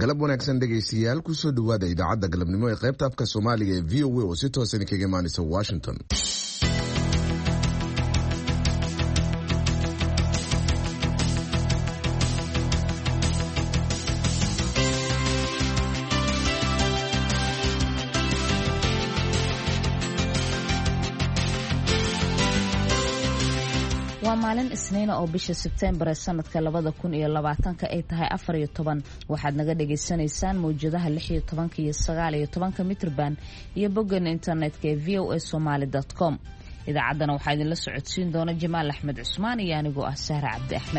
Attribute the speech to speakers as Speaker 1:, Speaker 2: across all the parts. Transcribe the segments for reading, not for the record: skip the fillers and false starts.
Speaker 1: galab wanaagsan dhegaystayaal ku soo dhawaada idaacadda galabnimo ee qaybta afka Soomaaliga ee VOA oo si toosan kaga imaanaysa Washington.
Speaker 2: waa maalin isniina oo bisha Sebtembar ee sanadka 2020 ay tahay 14 waxaad naga dhageysanaysaan mowjadaha 16 iyo 19 mitrban iyo boggan internetka ee voasomali.com. idaacadana waxaa idinla socodsiin doona Jamaal Axmed Cusmaan iyo anigoo ah Sahra Cabdi Axmed.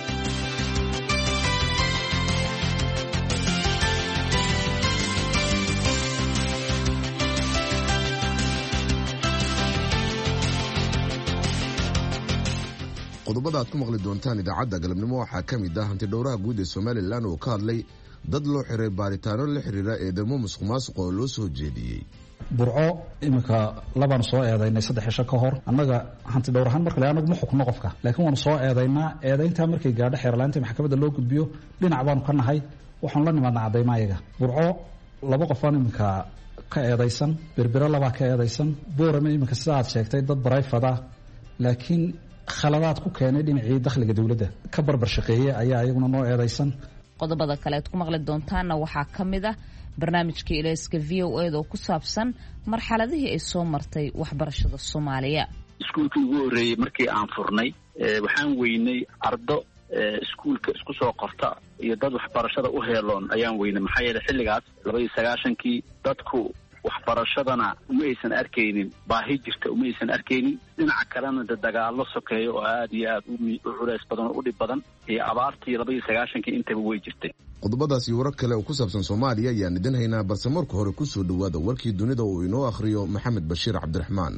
Speaker 1: qodobada aad ku maqli doontaan idaacadda galabnimo waxaa ka mid ah hantidhowraha guud ee Somaliland oo ka hadlay dad loo xiray baaritaano la xiriira eedamo musuqmaasuq oo loo soo jeediyey.
Speaker 3: burco imika labaan soo eedaynay 3 cisho ka hor annaga hantidhowrahan markale anagu ma xukno qofka laakiin waan soo eedaynaa eedaynta markay gaadho xeerlaanta maxkamadda loo gudbiyo dhinac baan ka nahay waxaan la nimaadnaa cadeymayaga. burco laba qof aan imika ka eedaysan berbera laba ka eedaysan boorama imika sida aad sheegtay dad barayfada laakiin khaladaad ku keenay dhinacii dakhliga dawladda ka barbar shaqeeyay ayaa ayaguna noo eedaysan.
Speaker 2: qodobada kale aad ku maqli doontaana waxaa ka mid ah barnaamijka ilayska VOA oo ku saabsan marxaladihii ay soo martay waxbarashada Soomaaliya.
Speaker 4: iskuulkii ugu horeeyay markii aan furnay waxaan weynay ardo iskuulka isku soo qorta iyo dad waxbarashada u heeloon ayaan weynay maxaa yeelay xilligaas 29kii dadku waxbarashadana uma aysan arkaynin baahi jirta uma aysan arkaynin dhinaca kalena dagaalo sokeeyo oo aad iyo aad u culays badan oo u dhib badan iyo abaartii 29kii intaba way jirtay.
Speaker 1: qodobadaasi warar kale oo ku saabsan Soomaaliya ayaan idin haynaa balse marka hore ku soo dhawaada warkii dunida oo inoo akhriyo Maxamed Bashiir Cabdiraxmaan.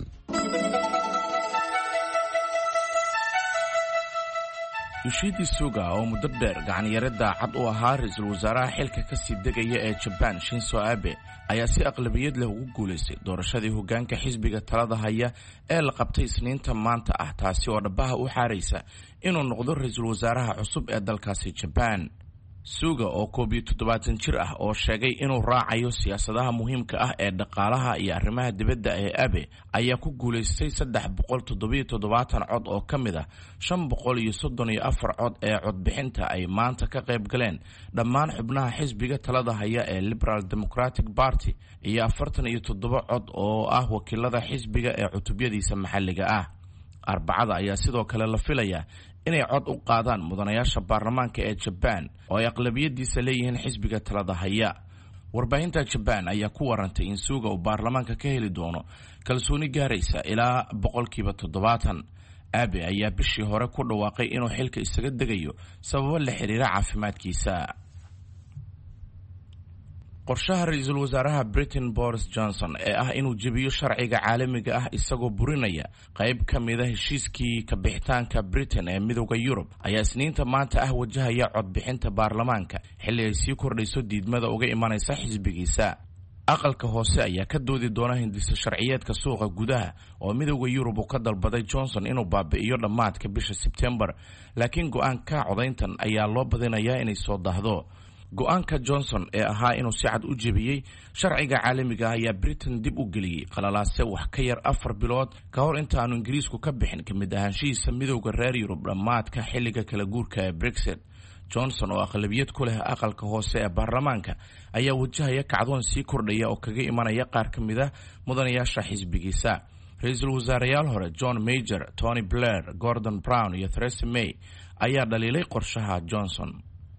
Speaker 5: Yoshihide Suga oo muddo dheer gacanyaradda cad u ahaa ra'iisul wasaaraha xilka ka sii degaya ee Japan Shinzo Abe ayaa si aqlabiyad leh ugu guuleystay doorashadii hoggaanka xisbiga talada haya ee la qabtay Isniinta maanta ah taasi oo dhabaha u xaaraysa inuu noqdo ra'iisul wasaaraha cusub ee dalkaasi Japan. Suga oo 72 jir ah oo sheegay inuu raacayo siyaasadaha muhiimka ah ee dhaqaalaha iyo arrimaha dibadda ee Abe ayaa ku guuleystay 377 cod oo ka mid ah 534 cod ee codbixinta ay maanta ka qayb galeen dhammaan xubnaha xisbiga talada haya ee Liberal Democratic Party iyo 47 cod oo ah wakiilada xisbiga ee cutubyadiisa maxalliga ah. Arbacada ayaa sidoo kale la filayaa inay cod u qaadaan mudanayaasha baarlamaanka ee Japan oo ay aqlabiyadiisa leeyihiin xisbiga talada haya. warbaahinta Japan ayaa ku warantay in Suga uu baarlamaanka ka heli doono kalsooni gaaraysa ilaa 70%. Abe ayaa bishii hore ku dhawaaqay inuu xilka isaga degayo sababo la xiriira caafimaadkiisa. qorshaha ra'iisul wasaaraha Britain Boris Johnson ee ah inuu jabiyo sharciga caalamiga ah isagoo burinaya qayb ka mid ah heshiiskii ka bixitaanka Britain ee midowga Yurub ayaa Isniinta maanta ah wajahaya codbixinta baarlamaanka xilli ay sii kordhayso diidmada uga imanaysa xisbigiisa. aqalka hoose ayaa ka doodi doona hindisa sharciyeedka suuqa gudaha oo midowga Yurub uu ka dalbaday Johnson inuu baabi'iyo dhamaadka bisha September laakiin go'aanka codayntan ayaa loo badinayaa inay soo daahdo. go'aanka Johnson ee ahaa inuu si cad u jebiyey sharciga caalamiga ah ayaa Britain dib u geliyay qalalaase wax ka yar 4 bilood ka hor inta aanu Ingiriisku ka bixin kamid ahaanshihiisa midowga reer Yurub dhamaadka xilliga kala guurka ee Brexit. Johnson oo aqlabiyad ku leh aqalka hoose ee baarlamaanka ayaa wajahaya kacdoon sii kordhaya oo kaga imanaya qaar ka mid ah mudanayaasha xisbigiisa. ra'iisul wasaareyaal hore John Major, Tony Blair, Gordon Brown iyo Theresa May ayaa dhaliilay qorshaha Johnson.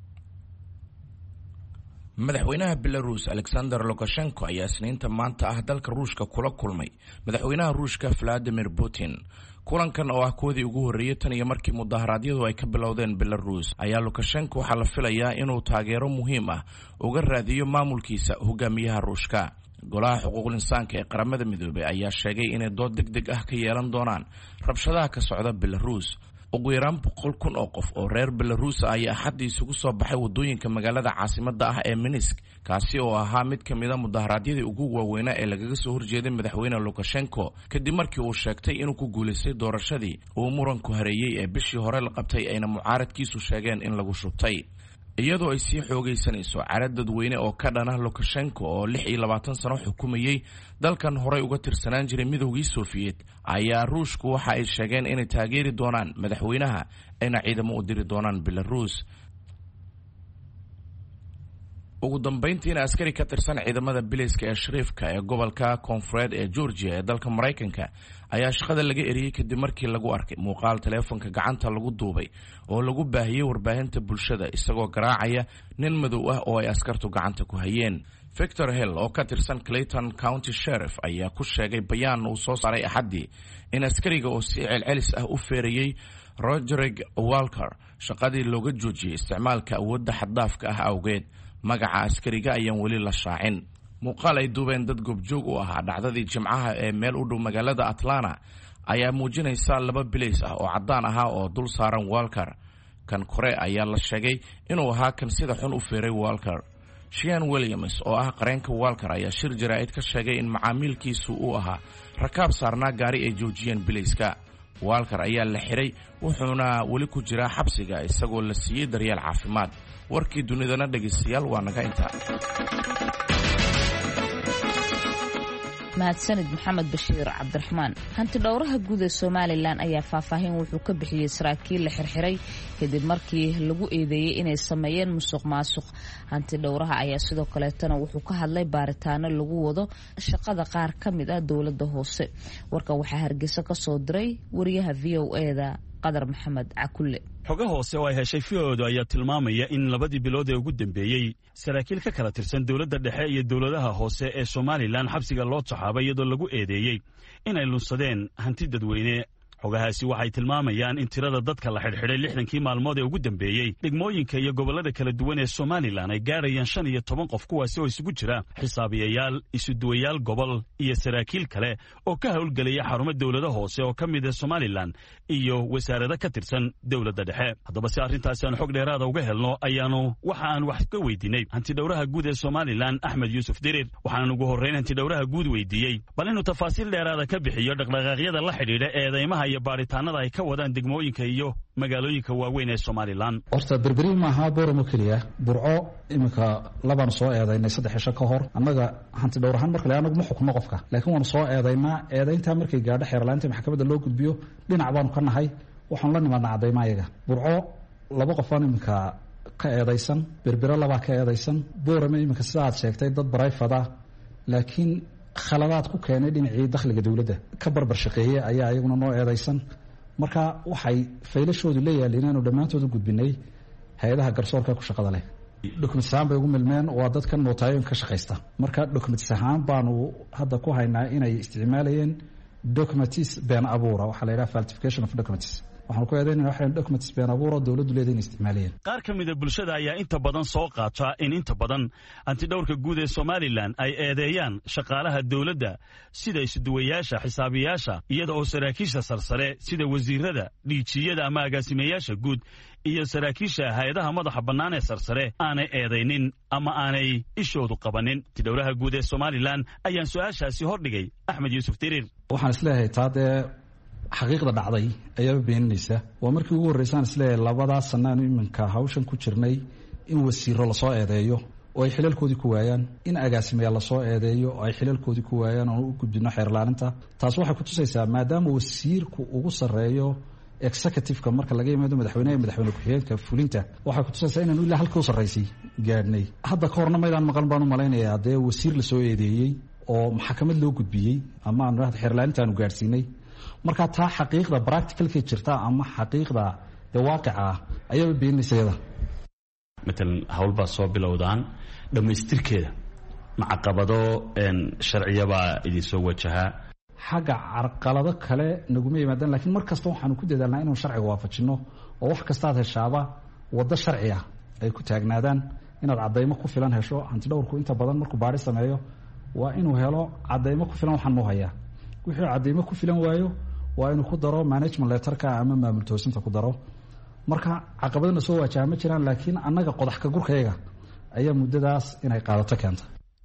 Speaker 5: madaxweynaha Belarus Alexander Lukashenko ayaa Isniinta maanta ah dalka Ruushka kula kulmay madaxweynaha Ruushka Vladimir Putin. kulankan oo ah koodii ugu horeeyay tan iyo markii mudaharaadyadu ay ka bilowdeen Belarus ayaa Lukashenko waxaa la filayaa inuu taageero muhiim ah uga raadiyo maamulkiisa hogaamiyaha Ruushka. golaha xuquuqul insaanka ee qaramada midoobay ayaa sheegay inay dood degdeg ah ka yeelan doonaan rabshadaha ka socda Belarus. ugu yaraan 100,000 oo qof oo reer Belarus ayaa xaddi isugu soo baxay wadooyinka magaalada caasimadda ah ee Minsk kaasi oo ahaa mid ka mid ah mudaharaadyadii ugu waaweynaa ee lagaga soo horjeeday madaxweyne Lukashenko kadib markii uu sheegtay inuu ku guuleystay doorashadii uu muranku hareeyay ee bishii hore la qabtay ayna mucaaradkiisu sheegeen in lagu shubtay. iyadoo ay sii xoogaysanayso carad dadweyne oo ka dhanah Lukashenko oo 26 sano xukumayay dalkan horay uga tirsanaan jiray midowgii Soviet ayaa Ruushku waxa ay sheegeen inay taageeri doonaan madaxweynaha ayna ciidamo u diri doonaan Belarus. ugu dambeyntiina askari ka tirsan ciidamada biliska ee Shariifka ee gobolka Koonfureed ee Georgia ee dalka Mareykanka ayaa shaqada laga eriyay kadib markii lagu arkay muuqaal teleefanka gacanta lagu duubay oo lagu baahiyay warbaahinta bulshada isagoo garaacaya nin madow ah oo ay askartu gacanta ku hayeen. Victor Hill oo ka tirsan Clayton County Sheriff ayaa ku sheegay bayaan uu soo saaray Axadii in askariga oo si celcelis ah u feerayay Roderick Walker shaqadii looga joojiyay isticmaalka awoodda xad-dhaafka ah awgeed. magaca askariga ayaan weli la shaacin. muuqaal ay duubeen dad goobjoog u ahaa dhacdadii Jimcaha ee meel u dhow magaalada Atlanta ayaa muujinaysa laba bileys ah oo cadaan ahaa oo dul saaran Walker. kan kore ayaa la sheegay inuu ahaa kan sida xun u feeray Walker. Sean Williams oo ah qareenka Walker ayaa shir jaraa'id ka sheegay in macaamilkiisu uu ahaa rakaab saarnaa gaari ay joojiyeen bileyska. Walker ayaa la xiray wuxuuna weli ku jiraa xabsiga isagoo la siiyay daryeel caafimaad. warkii dunidana dhageystayaal waa naga intaa.
Speaker 2: mahadsanid maxamed bashiir cabdiraxmaan. hanti dhowraha guud ee Somaliland ayaa faahfaahin wuxuu ka bixiyay saraakiil la xirxiray kadib markii lagu eedeeyay inay sameeyeen musuqmaasuq. hanti dhowraha ayaa sidoo kaleetana wuxuu ka hadlay baaritaano lagu wado shaqada qaar ka mid ah dowladda hoose. warkan waxaa Hargeysa ka soo diray wariyaha VOA-da Qadar Maxamed Cakulle.
Speaker 6: xogo hoose oo ay heshay fioodu ayaa tilmaamaya in labadii bilood ee ugu dambeeyey saraakiil ka kala tirsan dowladda dhexe iyo dowladaha hoose ee Somaliland xabsiga loo taxaabay iyadoo lagu eedeeyey inay lunsadeen hanti dadweyne. xogahaasi waxay tilmaamayaan in tirada dadka la xidhxidhay 60kii maalmood ee ugu dambeeyey degmooyinka iyo gobollada kala duwan ee Somaliland ay gaarayaan 15 qof kuwaasi oo isugu jira xisaabiyayaal, isuduwayaal gobol iyo saraakiil kale oo ka howlgelaya xarumo dowlada hoose oo ka mid ah Somaliland iyo wasaarada ka tirsan dowladda dhexe. haddaba si arrintaasi aan xog dheeraada uga helno ayaanu waxa aan wax ka weydiinay hanti dhowraha guud ee Somaliland Axmed Yuusuf Dirir. waxaan ugu horreyn hanti dhowraha guud weydiiyey bal inuu tafaasiil dheeraada ka bixiyo dhaqdhaqaaqyada la xidhiidha eedeymaha iyo baaritaanada ay ka wadaan degmooyinka iyo magaalooyinka waaweyn ee Somaliland.
Speaker 3: horta berberi maaha booramo keliya, burco iminka labaan soo eedaynay 3 cisho ka hor. annaga hanti dhowrahan marka le anagu ma xukno qofka, laakiin waanu soo eedaynaa. eedayntaa markay gaadho xeerlaanta maxkamadda loo gudbiyo dhinac baanu ka nahay, waxaan la nimaadnaa caddayma ayaga. burco 2 qofaan iminka ka eedaysan, berbera 2 ka eedaysan, booramo iminka sida aad sheegtay dad barayfada laakiin khaladaad ku keenay dhinacii dakhliga dawladda ka barbar shaqeeyay ayaa ayaguna noo eedaysan. marka waxay faylashoodu leeyahay inaanu dhammaantood u gudbinay hay'adaha garsoorka ku shaqada leh. documents ahaan bay ugu milmeen, waa dadkan nootaayoon ka shaqaysta. marka documents ahaan baanu hadda ku haynaa inay isticmaalayeen documents been abuura, waxaa la yidhaha falsification of documents. waxaan ku eedaynaa waxaan documents been abuura dawladdu leedahay inay isticmaalayeen.
Speaker 6: qaar ka mid ah bulshada ayaa inta badan soo qaata in inta badan hanti dhowrka guud ee Somaliland ay eedeeyaan shaqaalaha dawladda sida isuduwayaasha, xisaabiyaasha, iyada oo saraakiisha sarsare sida wasiirada, dhiijiyada ama agaasimayaasha guud iyo saraakiisha hay'adaha madaxa bannaan ee sarsare aanay eedaynin ama aanay ishoodu qabanin. hanti dhowraha guud ee Somaliland ayaan su'aashaasi hordhigay Axmed Yuusuf Dirir.
Speaker 3: waxaan isleeyahay taade xaqiiqda dhacday ayaa beeninaysa. waa markii ugu horreysaan isleeyahay 2 sanaanu iminka hawshan ku jirnay in wasiiro la soo eedeeyo oo ay xilalkoodii ku waayaan, in agaasimayaal la soo eedeeyo oo ay xilalkoodii ku waayaan oo u gudbino xeerlaaninta. taas waxay ku tusaysaa maadaama wasiirku ugu sarreeyo executive-ka marka laga yimaado madaxweynaha iyo madaxweyne ku-xigeenka fulinta, waxay ku tusaysaa inaanu ilaa halka u sarraysay gaadhnay. hadda ka horna maydaan maqan baan u malaynayaa dee wasiir la soo eedeeyey oo maxkamad loo gudbiyey ama aan idhahdo xeerlaanintaanu gaadhsiinay. marka taa xaqiiqda practicalka jirta ama xaqiiqda waaqica ah ayaa beeninaysa iyada.
Speaker 6: matalan hawlbaa soo bilowdaan dhammaystirkeeda macaqabado sharciyabaa idin soo wajahaa.
Speaker 3: xagga carqalado kale naguma yimaadaan, laakiin mar kasta waxaanu ku dadaalnaa inuu sharciga waafajinno oo wax kastaad heshaaba waddo sharci ah ay ku taagnaadaan. inaad caddaymo ku filan hesho. hanti dhowrku inta badan markuu baadhi sameeyo waa inuu helo caddaymo ku filan. waxaan noo hayaa wixii caddaymo ku filan waayo waa inuu ku daro management letterka ama maamul toosinta ku daro. marka caqabadana soo waajaha ma jiraan, laakiin annaga qodax ka gurkayaga ayaa muddadaas inay qaadato keenta.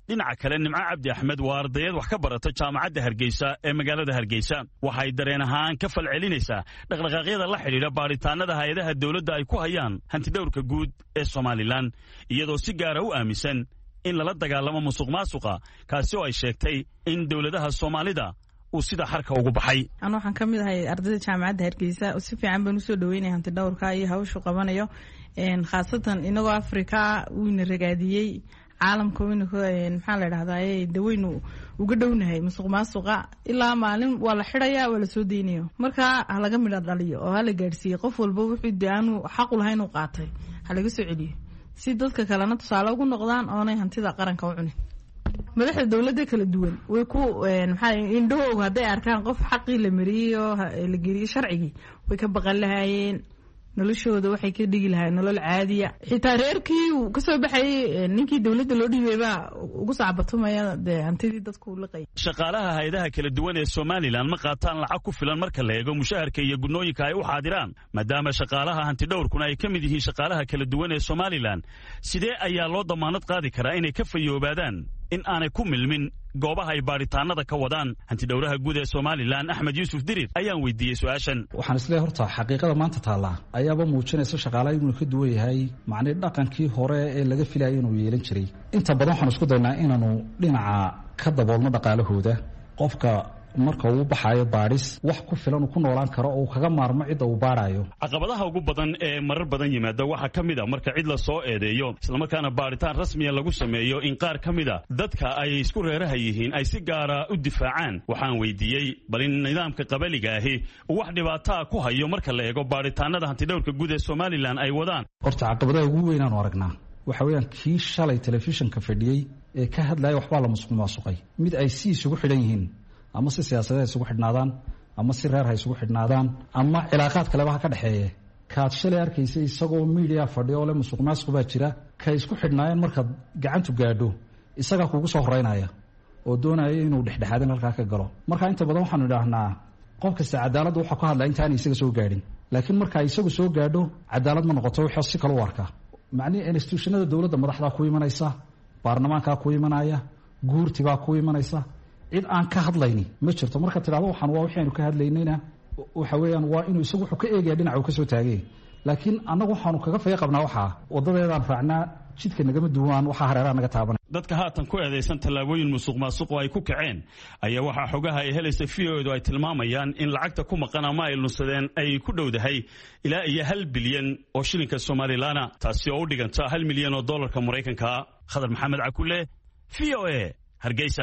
Speaker 6: dhinaca kale Nimco Cabdi Axmed waa ardayad wax ka barata jaamacadda Hargeysa ee magaalada Hargeysa waxay dareen ahaan ka falcelinaysaa dhaqdhaqaaqyada la xiriira baaritaanada hay'adaha dawladda ay ku hayaan hantidhawrka guud ee Soomaaliland iyadoo si gaar ah u aaminsan in lala dagaalamo musuqmaasuqa kaasi oo ay sheegtay in dawladaha Soomaalida uu sida xarka ugu baxay.
Speaker 7: Aan waxaan ka mid ahay ardayda jaamacadda Hargeysa oo si fiican baan u soo dhaweynay hantidhawrka iyo hawsha qabanayo khaasatan inagoo Afrika uu ragaadiyay caalamka weyn maxaa la yiraahdaa daweynu uga dhownahay musuqmaasuqa ilaa maalin waa la xirayaa waa la soo deynayo marka laga midha dhaliyo oo la gaarsiiyay qof walba wuxuu daanu xaq u lahayn uu qaatay laga soo celiyo si dadka kalena tusaale ugu noqdaan oonay hantida qaranka u cunin. madaxda dawladda kala duwan way ku maxaa indhahooga haday arkaan qof xaqii la mariyo la geliyo sharcigi way ka baqan lahaayeen noloshooda waxay ka dhigi lahaayeen nolol caadiya xitaa reerkii uu ka soo baxay ninkii dawladda loo dhiibay ugu saabatumaya hantidii dadku la qeeyay.
Speaker 6: Shaqaalaha hay'adaha kala duwan ee Soomaaliland ma qaataan lacag ku filan marka la eego mushaharka iyo gudnooyinka ay u xaadiraan maadaama shaqaalaha hantidhawrkuna ay ka mid yihiin shaqaalaha kala duwan ee Soomaaliland sidee ayaa loo damaanad qaadi karaa inay ka fayoobaadaan in aanay ku milmin goobaha ay baaritaanada ka wadaan hantidhawraha guud ee Soomaaliland Axmed Yuusuf Dirir ayaan weydiiyay su'aashan.
Speaker 3: Waxaan isleeyahay horta xaqiiqada maanta taala ayaaba muujinaysa shaqaalaha inuu ka duwan yahay macna dhaqankii hore ee laga filayay inuu yeelan jiray. Inta badan waxaan isku daynaa inaanu dhinaca ka daboolno dhaqaalahooda qofka marka uu baxayo baaris wax ku filan uu ku noolaan karo oo kaga maarmo cid uu baarayo.
Speaker 6: Caqabadaha ugu badan ee marar badan yimaada waxa kamid ah marka cid la soo eedeeyo isla markaana baaritaan rasmi ah lagu sameeyo in qaar kamid ah dadka ay isku reeraha yihiin ay si gaar ah u difaacaan. Waxaan weydiiyay bal in nidaamka qabaliga ahi wax dhibaato ku hayo marka la eego baaritaanada hantidhawrka guud ee Soomaaliland ay wadaan.
Speaker 3: Horta caqabadaha ugu weyn aan aragnaa waxa weeyaan kii shalay telefishinka fadhiyay ee ka hadlaya waxba la musuqmaasuqay mid ay si isugu xidhan yihiin ama si siyaasadeed isugu xidhnaadaan ama si reer hay isugu xidhnaadaan ama cilaaqaad kale waxa ka dhaxeeya kaad shalay arkaysay isagoo media fadhiyo le musuqmaasuq baa jira ka isku xidhnaayeen marka gacantu gaadho isaga kugu soo horeynaya oo doonaya inuu dhexdhexaadin halka ka galo marka inta badan waxaan idhaahnaa qof kasta cadaaladda waxa ku hadlaa intaan isaga soo gaadhin laakiin marka isagu soo gaadho cadaalad ma noqoto wixii si kale u arka macni institutionada dawladda madaxda ku imanaysa baarlamaanka ku imanaya guurtiba ku imanaysa cid aan ka hadlayni ma jirto marka tiraado waxaan waa waxaanu ka hadlaynayna waxa weeyaan waa inuu isagu wuxuu ka eegaya dhinaca uu ka soo taagay laakiin annagu waxaanu kaga fayay qabnaa waxa wadadeedaan raacnaa jidka nagama duwan waxa hareeraha naga taaban.
Speaker 6: Dadka haatan ku eedeysan tallaabooyin musuqmaasuq ay ku kaceen ayaa waxa xogaha ay helaysa fiyodu ay tilmaamayaan in lacagta ku maqan ama ay lunsadeen ay ku dhowdahay ilaa iyo 1 bilyan oo shilinka Soomaaliland taasi oo u dhiganta 1 milyan oo dollarka Mareykanka. Khadar Maxamed Cakule VOA Hargeysa.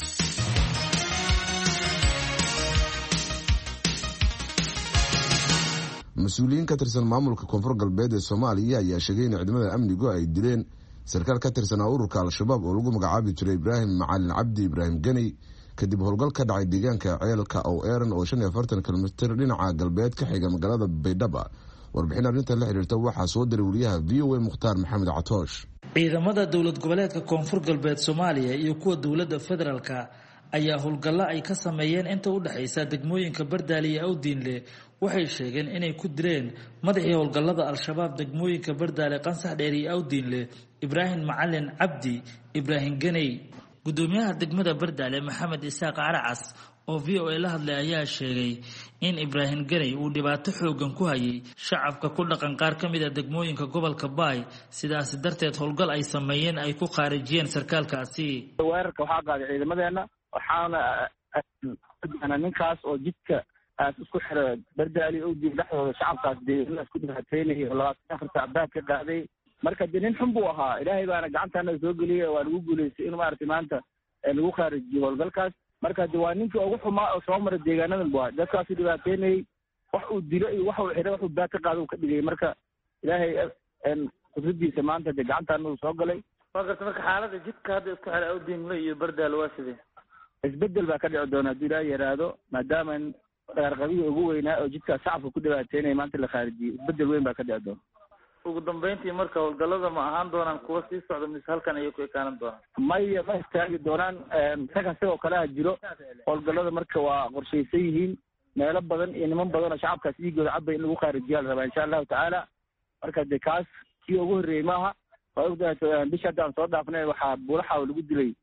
Speaker 1: mas-uuliyiin ka tirsan maamulka koonfur galbeed ee Soomaaliya ayaa sheegay in ciidamada amnigu ay dileen sarkaal ka tirsanaa ururka Al-Shabaab oo lagu magacaabi jiray Ibraahim Macalin Cabdi Ibraahim Ganey kadib howlgal ka dhacay deegaanka ceelka oo Eeran oo 45 kilomitir dhinaca galbeed ka xiga magaalada Baydhabo. Warbixin arrintan la xiriirta waxaa soo diray wariyaha VOA Mukhtaar Maxamed Catoosh.
Speaker 8: Ciidamada dowlad goboleedka koonfur galbeed Soomaaliya iyo kuwa dowladda federaalka ayaa howlgalla ay ka sameeyeen inta u dhaxaysa degmooyinka Bardaali iyo Awdiinle waxay sheegeen inay ku direen madaxii howlgallada Al-Shabaab degmooyinka Bardaali Qansax Dheer iyo Awdiinle Ibraahim Macalin Cabdi Ibraahim Ganey. Gudoomiyaha degmada Bardaali Maxamed Isaaq Caracas oo VOA la hadlay ayaa sheegay in Ibraahim Ganey uu dhibaato xoogan ku hayay shacabka ku dhaqan qaar ka mid ah degmooyinka gobolka Baay sidaas darteed howlgal ay sameeyeen ay ku qaarijiyeen sarkaalkaasi.
Speaker 9: Weerarka waxaa qaaday ciidamadeena waxaana ninkaas oo jidka isku xiray Bardaali oo dib dhexdooda shacabkaas deegaanada isku dhibaataynayay 24 saacadood ka qaaday marka nin xun buu ahaa ilaahay baana gacantaana soo geliyay waa lagu guuleystay in maartay maanta lagu qaarijiyo howlgalkaas marka waa ninkii ugu xumaa oo soo maray deegaanadan buu dadkaas dhibaataynayay wax uu dilo iyo wax uu xiray wax uu baad ka qaado ka dhigay marka ilaahay qudradiisa maanta gacantaana soo galay
Speaker 8: marka xaaladda jidka hadda isku xiray Awdiinle iyo Bardaali waa sidee
Speaker 9: isbedel baa ka dhici doona haddii ilaahay yaraado maadaama qaarqabiga ugu weynaa oo jidka shacabka ku dhibaataynaya maanta la khaarijiyay isbedel weyn baa ka dhici doona.
Speaker 8: ugu dambeyntii marka howlgallada ma ahaan doonaan kuwa sii socda mise halkan ayay ku ekaanan doonaan?
Speaker 9: maya ma istaagi doonaan isaga sidoo kale ha jiro howlgallada marka waa qorshaysan yihiin meelo badan iyo niman badan oo shacabkaas dhiigooda cabay in lagu khaarijiyaa la rabaa insha allahu tacaala marka dee kaas kii ugu horreeyey maaha bisha haddaan soo dhaafnay waxaa buulaxa lagu dilay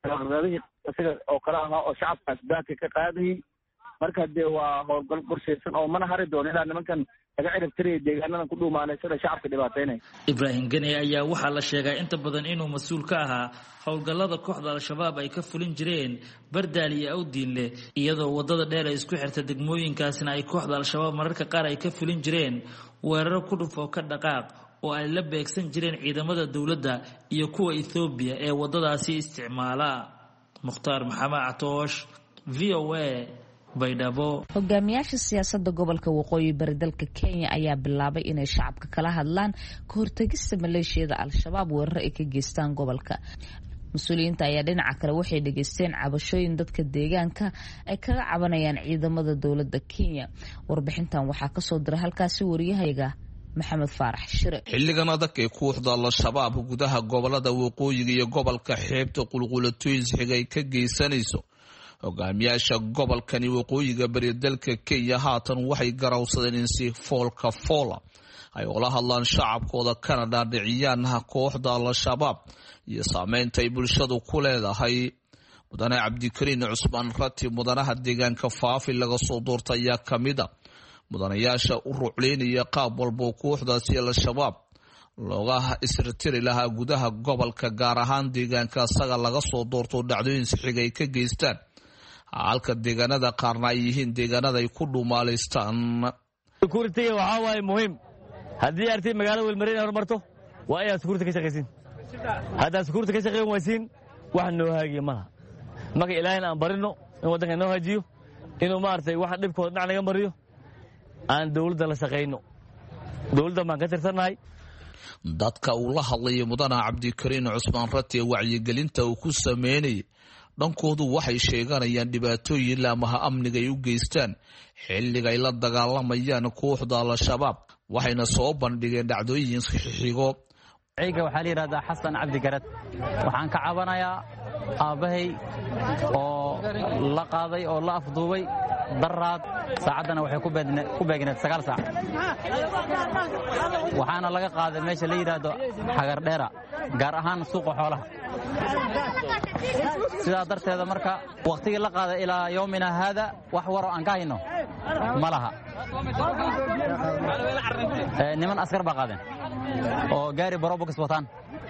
Speaker 9: shaqaqadihii isaga oo kale ahaa oo shacabkaas baaka ka qaadayay marka dee waa howlgal qorshaysan oo mana hari doono ilaa nimankan laga cirib tiraya deegaanadan ku dhuumaanaysada shacabka dhibaataynaya.
Speaker 8: Ibraahim Gani ayaa waxaa la sheegaa inta badan inuu mas-uul ka ahaa howlgallada kooxda al-shabaab ay ka fulin jireen Bardaal iyo Awdiinle iyadoo wadada dheer ay isku xirta degmooyinkaasina ay kooxda al-shabaab mararka qaar ay ka fulin jireen weeraro ku dhuf oo ka dhaqaaq oo ay la beegsan jireen ciidamada dowladda iyo kuwa Ethiopia ee wadadaasi isticmaala. Mukhtaar Maxamed Catoosh, VOA, Baydhabo.
Speaker 2: Hogaamiyaasha siyaasadda gobolka Waqooyi Bari dalka Kenya ayaa bilaabay inay shacabka kala hadlaan ka hortagista maleeshiyada al-shabaab weerar ay ka geystaan gobolka. Mas-uuliyiinta ayaa dhinaca kale waxay dhageysteen cabashooyin dadka deegaanka ay kaga cabanayaan ciidamada dowladda Kenya. Warbixintan waxaa ka soo diray halkaasi wariyahayaga Maxamed Faarax Shire.
Speaker 10: Xilligan adag ee kooxda al-shabaab gudaha gobolada waqooyiga iyo gobolka xeebta qulqulatooyin xigay ka geysanayso hogaamiyaasha gobolkani waqooyiga bari dalka Kenya haatan waxay garawsadeen in si foolka foola ay ula hadlaan shacabkooda kana dhaadhiciyaan kooxda al-shabaab iyo saameynta ay bulshadu ku leedahay. Mudane Cabdikariin Cusmaan Rati mudanaha deegaanka Faafi laga soo doortay ayaa kamid ah mudanayaasha u rucleynaya qaab walba kooxdaasi al-shabaab looga isritiri lahaa gudaha gobolka gaar ahaan deegaanka asaga laga soo doorto dhacdooyin xigay ay ka geystaan halka deegaanada qaarna ay yihiin deegaanada ay ku dhuumaaleystaan.
Speaker 11: Security waxa way muhiim haddii artay magaalada Welmarine horumarto waa ay security ka shaqeysin hadda security ka shaqeyn waysiin wax noo haagiyo malaha marka ilaahayna aan barino in wadanka noo haajiyo inuu maartay wax dhibkooda dhinac naga mariyo aan dawladda la shaqeyno dawladda ma ka tirsanahay.
Speaker 10: Dadka uu la hadlay mudane Cabdikariin Cusmaan Rati wacyigelinta uu ku sameeyay dhankoodu waxay sheeganayaan dhibaatooyin laamaha amniga ay u geystaan xilliga ay la dagaalamayaan kooxda al-shabaab waxayna soo bandhigeen dhacdooyin xixigo.
Speaker 12: Ciiga waxa la yiraahdaa Xasan Cabdi Garad waxaan ka cabanayaa aabahay oo la qaaday oo la afduubay daraad saacadana waxay ku beegneed 9 saac waxaana laga qaaday meesha la yiraahdo Xagar Dheera gaar ahaan suuqa xoolaha sidaa darteeda marka waqtigii la qaaday ilaa yoomina hada wax waro aan ka hayno malaha niman askar baa qaadeen oo gaari barobox wataan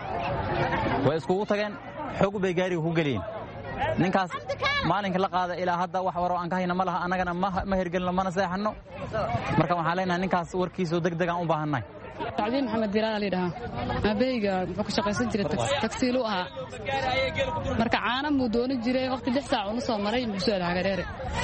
Speaker 12: way isku tageen xog bay gaariga ku galiyeen ninkaas maalinka la qaaday ilaa hadda wax waro aan ka hayno malaha anagana ma hirgelino mana seexano marka waxaan leenahay ninkaas warkiisu degdeg aan u baahannahay.
Speaker 13: Tacdiin Maxamed Dilaan leedahay abeeyga wuxuu ka shaqaysan jiray taksiilu ahaa marka caana muu doon jiray waqti 6 saac uu soo maray muxuu Xagar Dheere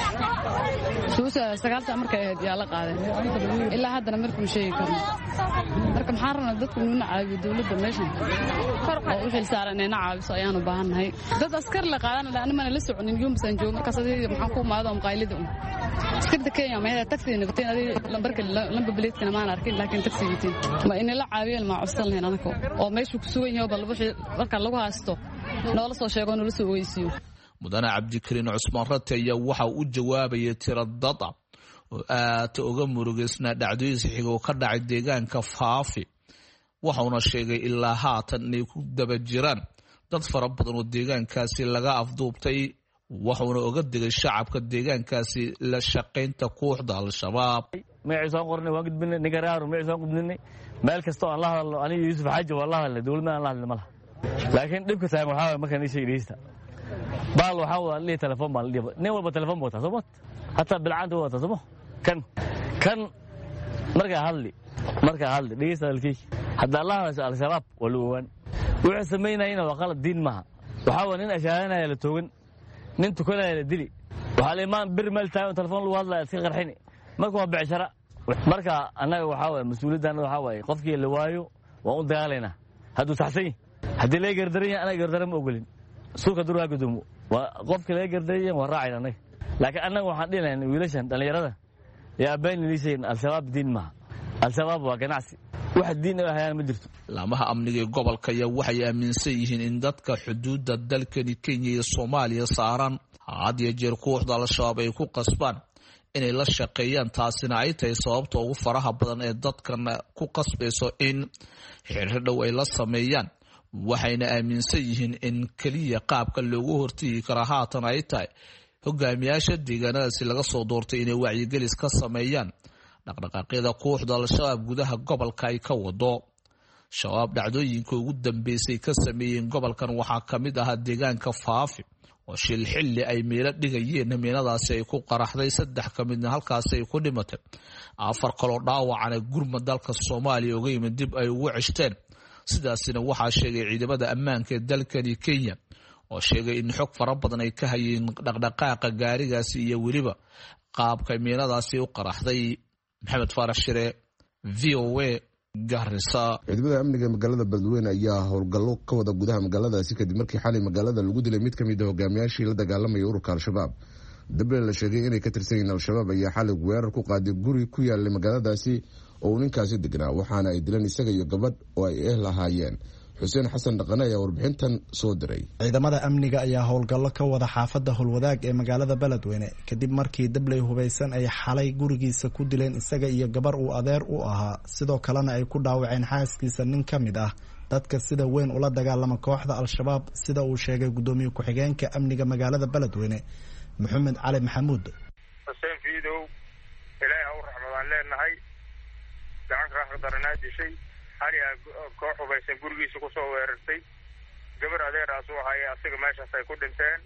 Speaker 13: suusa 9 saac markay ahayd yaa la qaaday ilaa haddana markuu sheegi karo marka maxaan rabnaa dadku inuu caawiyo dawladda meeshan oo u xil saaran inay caawiso ayaan u baahannahay dad askar la qaadan la anima la soconin yumsan joogo marka sadii maxaan ku maado qaylida askarta Kenya ma yahay taksi nabteen adii lambarka lamba bileedkana ma arkin laakiin taksi yitiin ma in la caawiyo ma custan lahayn anako oo meeshu ku sugan yahay bal wixii marka lagu haasto noola soo sheego noola soo weysiyo.
Speaker 10: Mudane Cabdikariin Cusmaan Rati ayaa waxa uu jawaabayay tiradada oo aad uga murugeysnaa dhacdooyin xiga oo ka dhacay deegaanka Faafi waxaana sheegay ilaa haatan inay ku daba jiraan dad fara badan oo deegaankaasi laga afduubtay waxaana uga digay shacabka deegaankaasi la shaqeynta kooxda al-shabaab.
Speaker 11: Meeshaan qornay waa gudbinay nagaraaro meeshaan gudbinay meel kasta oo Allah aniga Yuusuf Xaaji wallahi la dawladna Allah la malaha laakiin dhibka tahay waxa markaan ii sheegaysta baal waxa uu leeyahay telefoon baan leeyahay nin walba telefoon buu taasoo hatta bilcaanta waa taasoo kan marka hadli dhigeysta halkii hadda Allah al-shabaab waluwan wuxuu sameynayna waa qalad diin ma waxa uu nin ashaanaya la toogan nin tukanaya la dili waxa leeyahay bir meel taay telefoon lagu hadlaa iska qarxini marka waa bicshara marka anaga waxa way mas'uuliyadana waxa way qofkii la waayo waa u dagaalayna haduu saxsan hadii la gardaraya anaga gardaran ma ogolin suuqa durwa gudumo waa qofkii la gardaraya waa raacayna anaga laakiin anaga waxaan dhinaynaa wiilashan dhalinyarada yaa been liiseen al-shabaab diin ma al-shabaab waa ganacsi wax diin ah ayaan ma jirto.
Speaker 10: Laamaha amniga ee gobolka ayaa waxay aaminsan yihiin in dadka xuduudda dalkani Kenya iyo Soomaaliya saaran had iyo jeer kooxda al-shabaab ay ku qasbaan inay la shaqeeyaan taasina ay tahay sababta ugu faraha badan ee dadkan ku qasbayso in xiriir dhow ay la sameeyaan waxayna aaminsan yihiin in keliya qaabka loogu hortegi kara haatan ay tahay hogaamiyaasha deegaanadaasi laga soo doortay inay wacyigelis ka sameeyaan dhaqdhaqaaqyada kooxda al-shabaab gudaha gobolka ay ka wado. shabaab dhacdooyinka ugu dambeysay ka sameeyeen gobolkan waxaa ka mid ahaa deegaanka Faafi oo shil xilli ay meelo dhigayeen miinadaasi ay ku qaraxday 3 ka midna halkaas ay ku dhimatay 4 kaloo dhaawacana gurmad dalka Soomaaliya uga yimid dib ay ugu ceshteen. sidaasina waxaa sheegay ciidamada ammaanka ee dalkani Kenya oo sheegay in xog fara badan ay ka hayeen dhaqdhaqaaqa gaarigaasi iyo weliba qaabka miinadaasi u qaraxday. Maxamed Faarax Shire, VOA, Garissa.
Speaker 1: ciidamada amniga magaalada Beledweyne ayaa howlgallo ka wada gudaha magaaladaasi kadib markii xalay magaalada lagu dilay mid ka mid ah hogaamiyaashii la dagaalamaya ururka al-shabaab. dable la sheegay inay ka tirsan yihiin al-shabaab ayaa xalay weerar ku qaaday guri ku yaallay magaaladaasi oo uu ninkaasi degnaa, waxaana ay dileen isaga iyo gabadh oo ay lahaayeen. xuseen xasan dhaqane ayaa warbixintan soo diray.
Speaker 14: ciidamada amniga ayaa howlgallo ka wada xaafadda Howlwadaag ee magaalada Beledweyne kadib markii dabley hubeysan ay xalay gurigiisa ku dileen isaga iyo gabar uu adeer u ahaa, sidoo kalena ay ku dhaawaceen xaaskiisa nin ka mid ah dadka sida weyn ula dagaalama kooxda al-shabaab, sida uu sheegay gudoomiye ku-xigeenka amniga magaalada Beledweyne Maxamed Cali Maxamuud.
Speaker 15: xuseen fiidow ilaahay ha u raxmadaan leenahay, gacan ka daranaa dishay hariya koox hubaysan gurigiisa ku soo weerartay, gabar adeeraas u ahaayay asiga meeshaas ay ku dhinteen.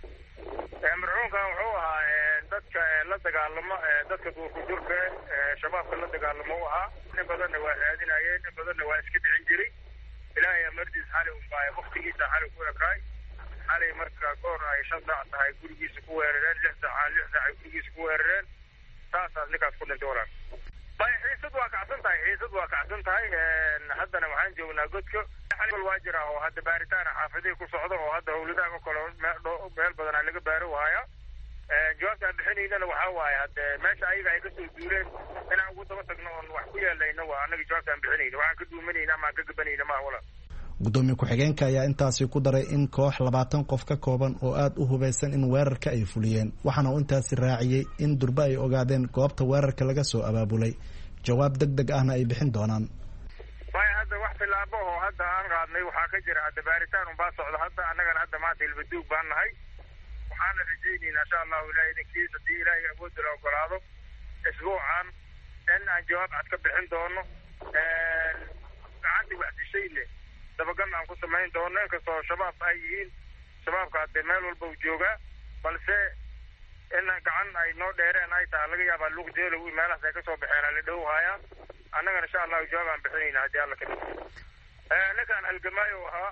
Speaker 15: marxuumkan wuxuu ahaa dadka la dagaalamo dadka duurka shabaabka la dagaalamo u ahaa. in badanna waa raadinayeen, in badanna waa iska dhicin jiray. ilaahay amardiis xalay unbaa waqtigiisa xalay ku ekaay. xalay marka goor ay 5 saac tahay gurigiisa ku weerareen, 6 saac ay gurigiisa ku weerareen. taasaas ninkaas ku dhintay walaal. xiisad waa kacsan tahay. haddana waxaan joognaa godka xalay waa jira oo hadda baaritaan xaafadii ku socdo oo hadda howladaha oo kale meel badan laga baaro waaya. jawaabta aan bixinaynana waxaa waaye hadda meesha ayaga ay ka soo duuleen inaan ugu daba tagno oon wax ku yeelayno waa annaga jawaabta aan bixinayno. waxaan ka duumanayna ama aan ka gabanayna maaha walaal.
Speaker 14: gudoomiye ku-xigeenka ayaa intaasi ku daray in koox 20 qof ka kooban oo aad u hubeysan in weerarka ay fuliyeen, waxaana uu intaasi raaciyay in durba ay ogaadeen goobta weerarka laga soo abaabulay, jawaab degdeg ahna ay bixin doonaan.
Speaker 15: hadda wax tilaabo oo hadda aan qaadnay waxaa ka jira hadda baaritaan unbaa socda. hadda annagana hadda maanta ilbaduug baan nahay. waxaana rajaynaynaa insha allahu ilaahay idinkiisa haddii ilaahay awoodda la ogolaado isbuucan in aan jawaab cad ka bixin doono. gacantii wax dishayne dabagal aan ku samayn doono, inkastoo shabaab ay yihiin. shabaabka hadde meel walba uu joogaa, balse in gacan ay noo dheereen ay tahay laga yaabaa luuqjeelow meelahaas ay ka soo baxeen la dhow haayaan. annagana insha allahu jawaab aan bixinayna haddii alla ka dhig. ninkaan halgamaayo ahaa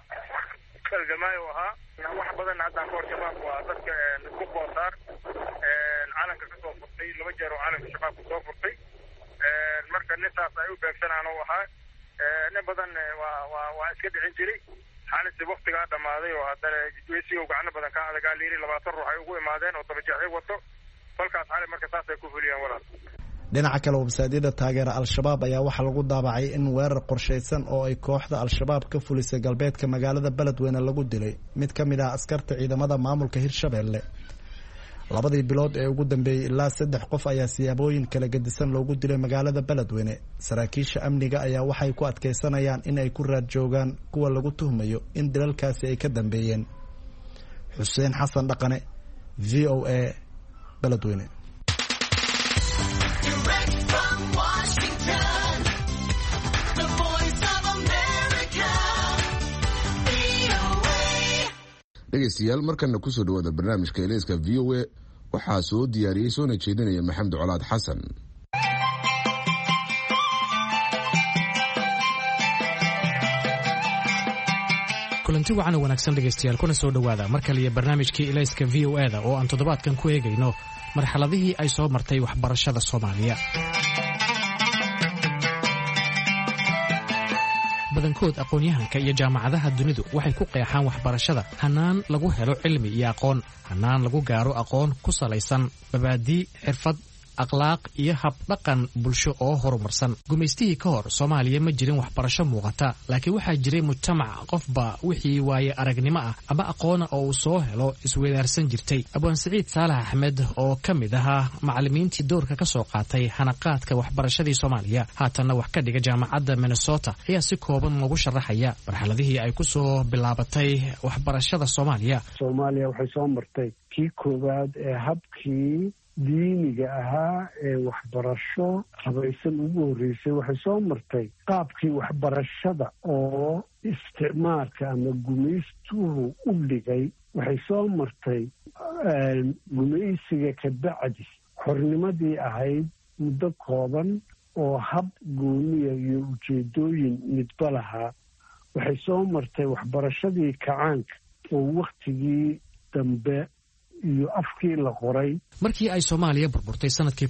Speaker 15: wax badan haddaan kahor shabaab waa dadka isku boosaar calanka ka soo furtay 2 jeer oo calanka shabaabka soo furtay. marka nintaas ay u beegsanaan u ahaa. nin badan waa iska dhicin jiray. xaalisi waqtigaa dhammaaday oo haddana jidweysiga gacno badan ka adagaa layiri 20 ruux ay ugu imaadeen oo dabajeexyo wato. kolkaas xali marka saas ay ku fuliyeen walaal.
Speaker 14: dhinaca kale websaadyada taageera al-shabaab ayaa waxaa lagu daabacay in weerar qorshaysan oo ay kooxda al-shabaab ka fulisay galbeedka magaalada Beledweyne lagu dilay mid ka mid ah askarta ciidamada maamulka Hirshabeelle. 2 bilood ee ugu dambeeyay ilaa 3 qof ayaa siyaabooyin kala gedisan loogu dilay magaalada Beledweyne. saraakiisha amniga ayaa waxay ku adkeysanayaan in ay ku raad joogaan kuwa lagu tuhmayo in dilalkaasi ay ka dambeeyeen. xuseen xasan dhaqane, VOA, Beledweyne.
Speaker 1: dhegeystayaal markana kusoo dhawaada barnaamijka Elayska VOA waxaa soo diyaariyey soona jeedinaya Maxamed Colaad Xasan.
Speaker 16: kulanti wacan oo wanaagsan dhegeystayaal kuna soo dhawaada mar kale iyo barnaamijkii Elayska VOA oo aan toddobaadkan ku eegayno marxaladihii ay soo martay waxbarashada Soomaaliya. badankood aqoon-yahanka iyo jaamacadaha dunidu waxay ku qeexaan waxbarashada hannaan lagu helo cilmi iyo aqoon, hannaan lagu gaaro aqoon ku salaysan mabaadii, xirfad akhlaaq iyo habdhaqan bulsho oo horumarsan. gumaystihii ka hor Soomaaliya ma jirin waxbarasho muuqata, laakiin waxaa jiray mujtamac qofba wixii waaye aragnimo ah ama aqoon oo uu soo helo isweydaarsan jirtay. Abwaan Siciid Saalax Axmed oo ka mid ahaa macallimiintii doorka ka soo qaatay hanaqaadka waxbarashadii Soomaaliya haatanna wax ka dhiga jaamacadda Minnesota ayaa si kooban ugu sharaxaya marxaladihii ay ku soo bilaabatay waxbarashada Soomaaliya.
Speaker 17: Soomaaliya waxay soo martay kii koowaad ee habkii diiniga ahaa ee waxbarasho habaysan ugu horreysay. waxay soo martay qaabkii waxbarashada oo isticmaalka ama gumaystuhu u dhigay. waxay soo martay gumaysiga ka bacdi xornimadii ahayd muddo kooban oo hab gooniya iyo ujeedooyin midba lahaa. waxay soo martay waxbarashadii kacaanka oo wakhtigii dambe iyo afkii la qoray.
Speaker 16: markii ay Soomaaliya burburtay sanadkii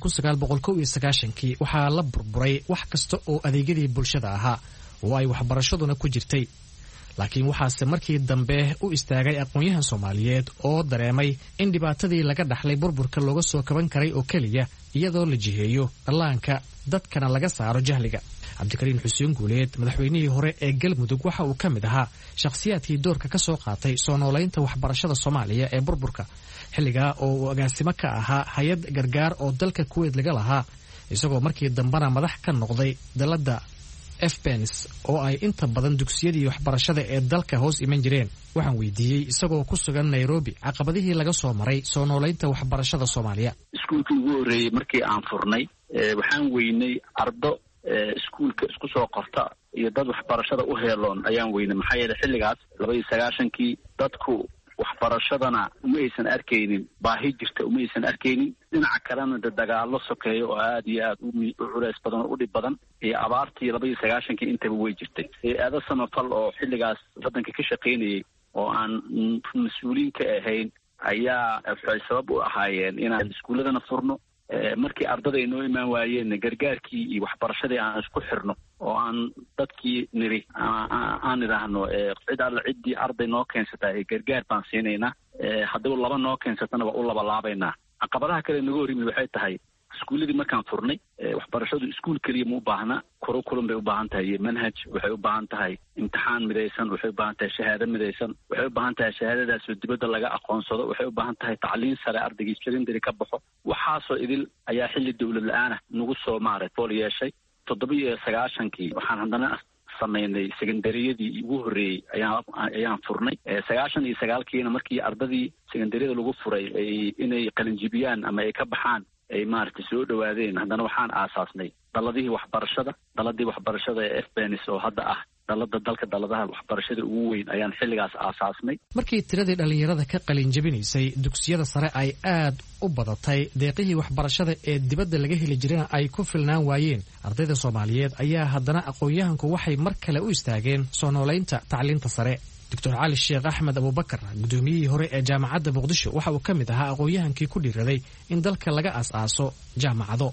Speaker 16: 1991 waxaa la burburay wax kasta oo adeegyadii bulshada ahaa oo ay waxbarashaduna ku jirtay. laakiin waxaase markii dambe u istaagay aqoonyahan Soomaaliyeed oo dareemay in dhibaatadii laga dhaxlay burburka looga soo kaban karay oo kaliya iyadoo la jiheeyo dhallaanka dadkana laga saaro jahliga. Cabdikariin Xuseen Guuleed madaxweynihii hore ee Galmudug waxa uu ka mid ahaa shakhsiyaadkii doorka ka soo qaatay soo noolaynta waxbarashada Soomaaliya ee burburka xilligaa oo uu agaasimo ka ahaa hay'ad gargaar oo dalka Kuwait laga lahaa, isagoo markii dambena madax ka noqday dalada FPENS oo ay inta badan dugsiyadii waxbarashada ee dalka hoos iman jireen. waxaan weydiiyey isagoo ku sugan Nairobi caqabadihii laga soo maray soo noolaynta waxbarashada Soomaaliya.
Speaker 4: iskuulkii ugu horreeyay markii aan furnay waxaan weynay ardo iskuulka isku soo qorta iyo dad waxbarashada u heeloon ayaan weynay. maxaa yeelay xilligaas 1992 dadku waxbarashadana uma aysan arkaynin baahi jirta, uma aysan arkaynin. dhinaca kalena dagaalo sokeeyo oo aad iyo aad u culays badan oo u dhib badan iyo abaartii 1992 intaba way jirtay. hay-ado samafal oo xilligaas waddanka ka shaqaynayay oo aan mas-uuliin ka ahayn ayaa waxay sabab u ahaayeen inaan iskuulladana furno. markii ardada ay noo imaan waayeen gargaarkii iyo waxbarashadii aan isku xirno oo aan dadkii niri aan idhaahno cid alla ciddii arday noo keensataa ee gargaar baan siinaynaa, haddaba laba noo keensatana waa u labalaabaynaa. caqabadaha kale naga hor yimid waxay tahay iskuulladii markaan furnay waxbarashadu iskuul keliya ma u baahna, curriculum bay u baahan tahay iyo manhaj. waxay u baahan tahay imtixaan midaysan, waxay u baahan tahay shahaado midaysan, waxay u baahan tahay shahaadadaasoo dibadda laga aqoonsado, waxay u baahan tahay tacliin sare ardaygii secondary ka baxo. waxaasoo idil ayaa xilli dawlad la-aanah nagu soo fool yeeshay. 97 waxaan haddana samaynay secondaryadii ugu horreeyey ayaan furnay. 99 markii ardadii secondaryada lagu furay inay qalinjibiyaan ama ay ka baxaan ay soo dhawaadeen, haddana waxaan aasaasnay daladii waxbarashada ee FPENS oo hadda ah dalka daladaha waxbarashada ugu weyn ayaan xilligaas aasaasnay.
Speaker 16: markii tiradii dhalinyarada ka qalin jabinaysay dugsiyada sare ay aad u badatay, deeqihii waxbarashada ee dibadda laga heli jirana ay ku filnaan waayeen ardayda Soomaaliyeed ayaa haddana aqoonyahanku waxay mar kale u istaageen soo noolaynta tacliinta sare. Dr. Cali Sheekh Axmed Abubakar gudoomiyihii hore ee jaamacadda Muqdisho waxa uu ka mid ahaa aqoonyahankii ku dhiiraday in dalka laga aas-aaso jaamacado.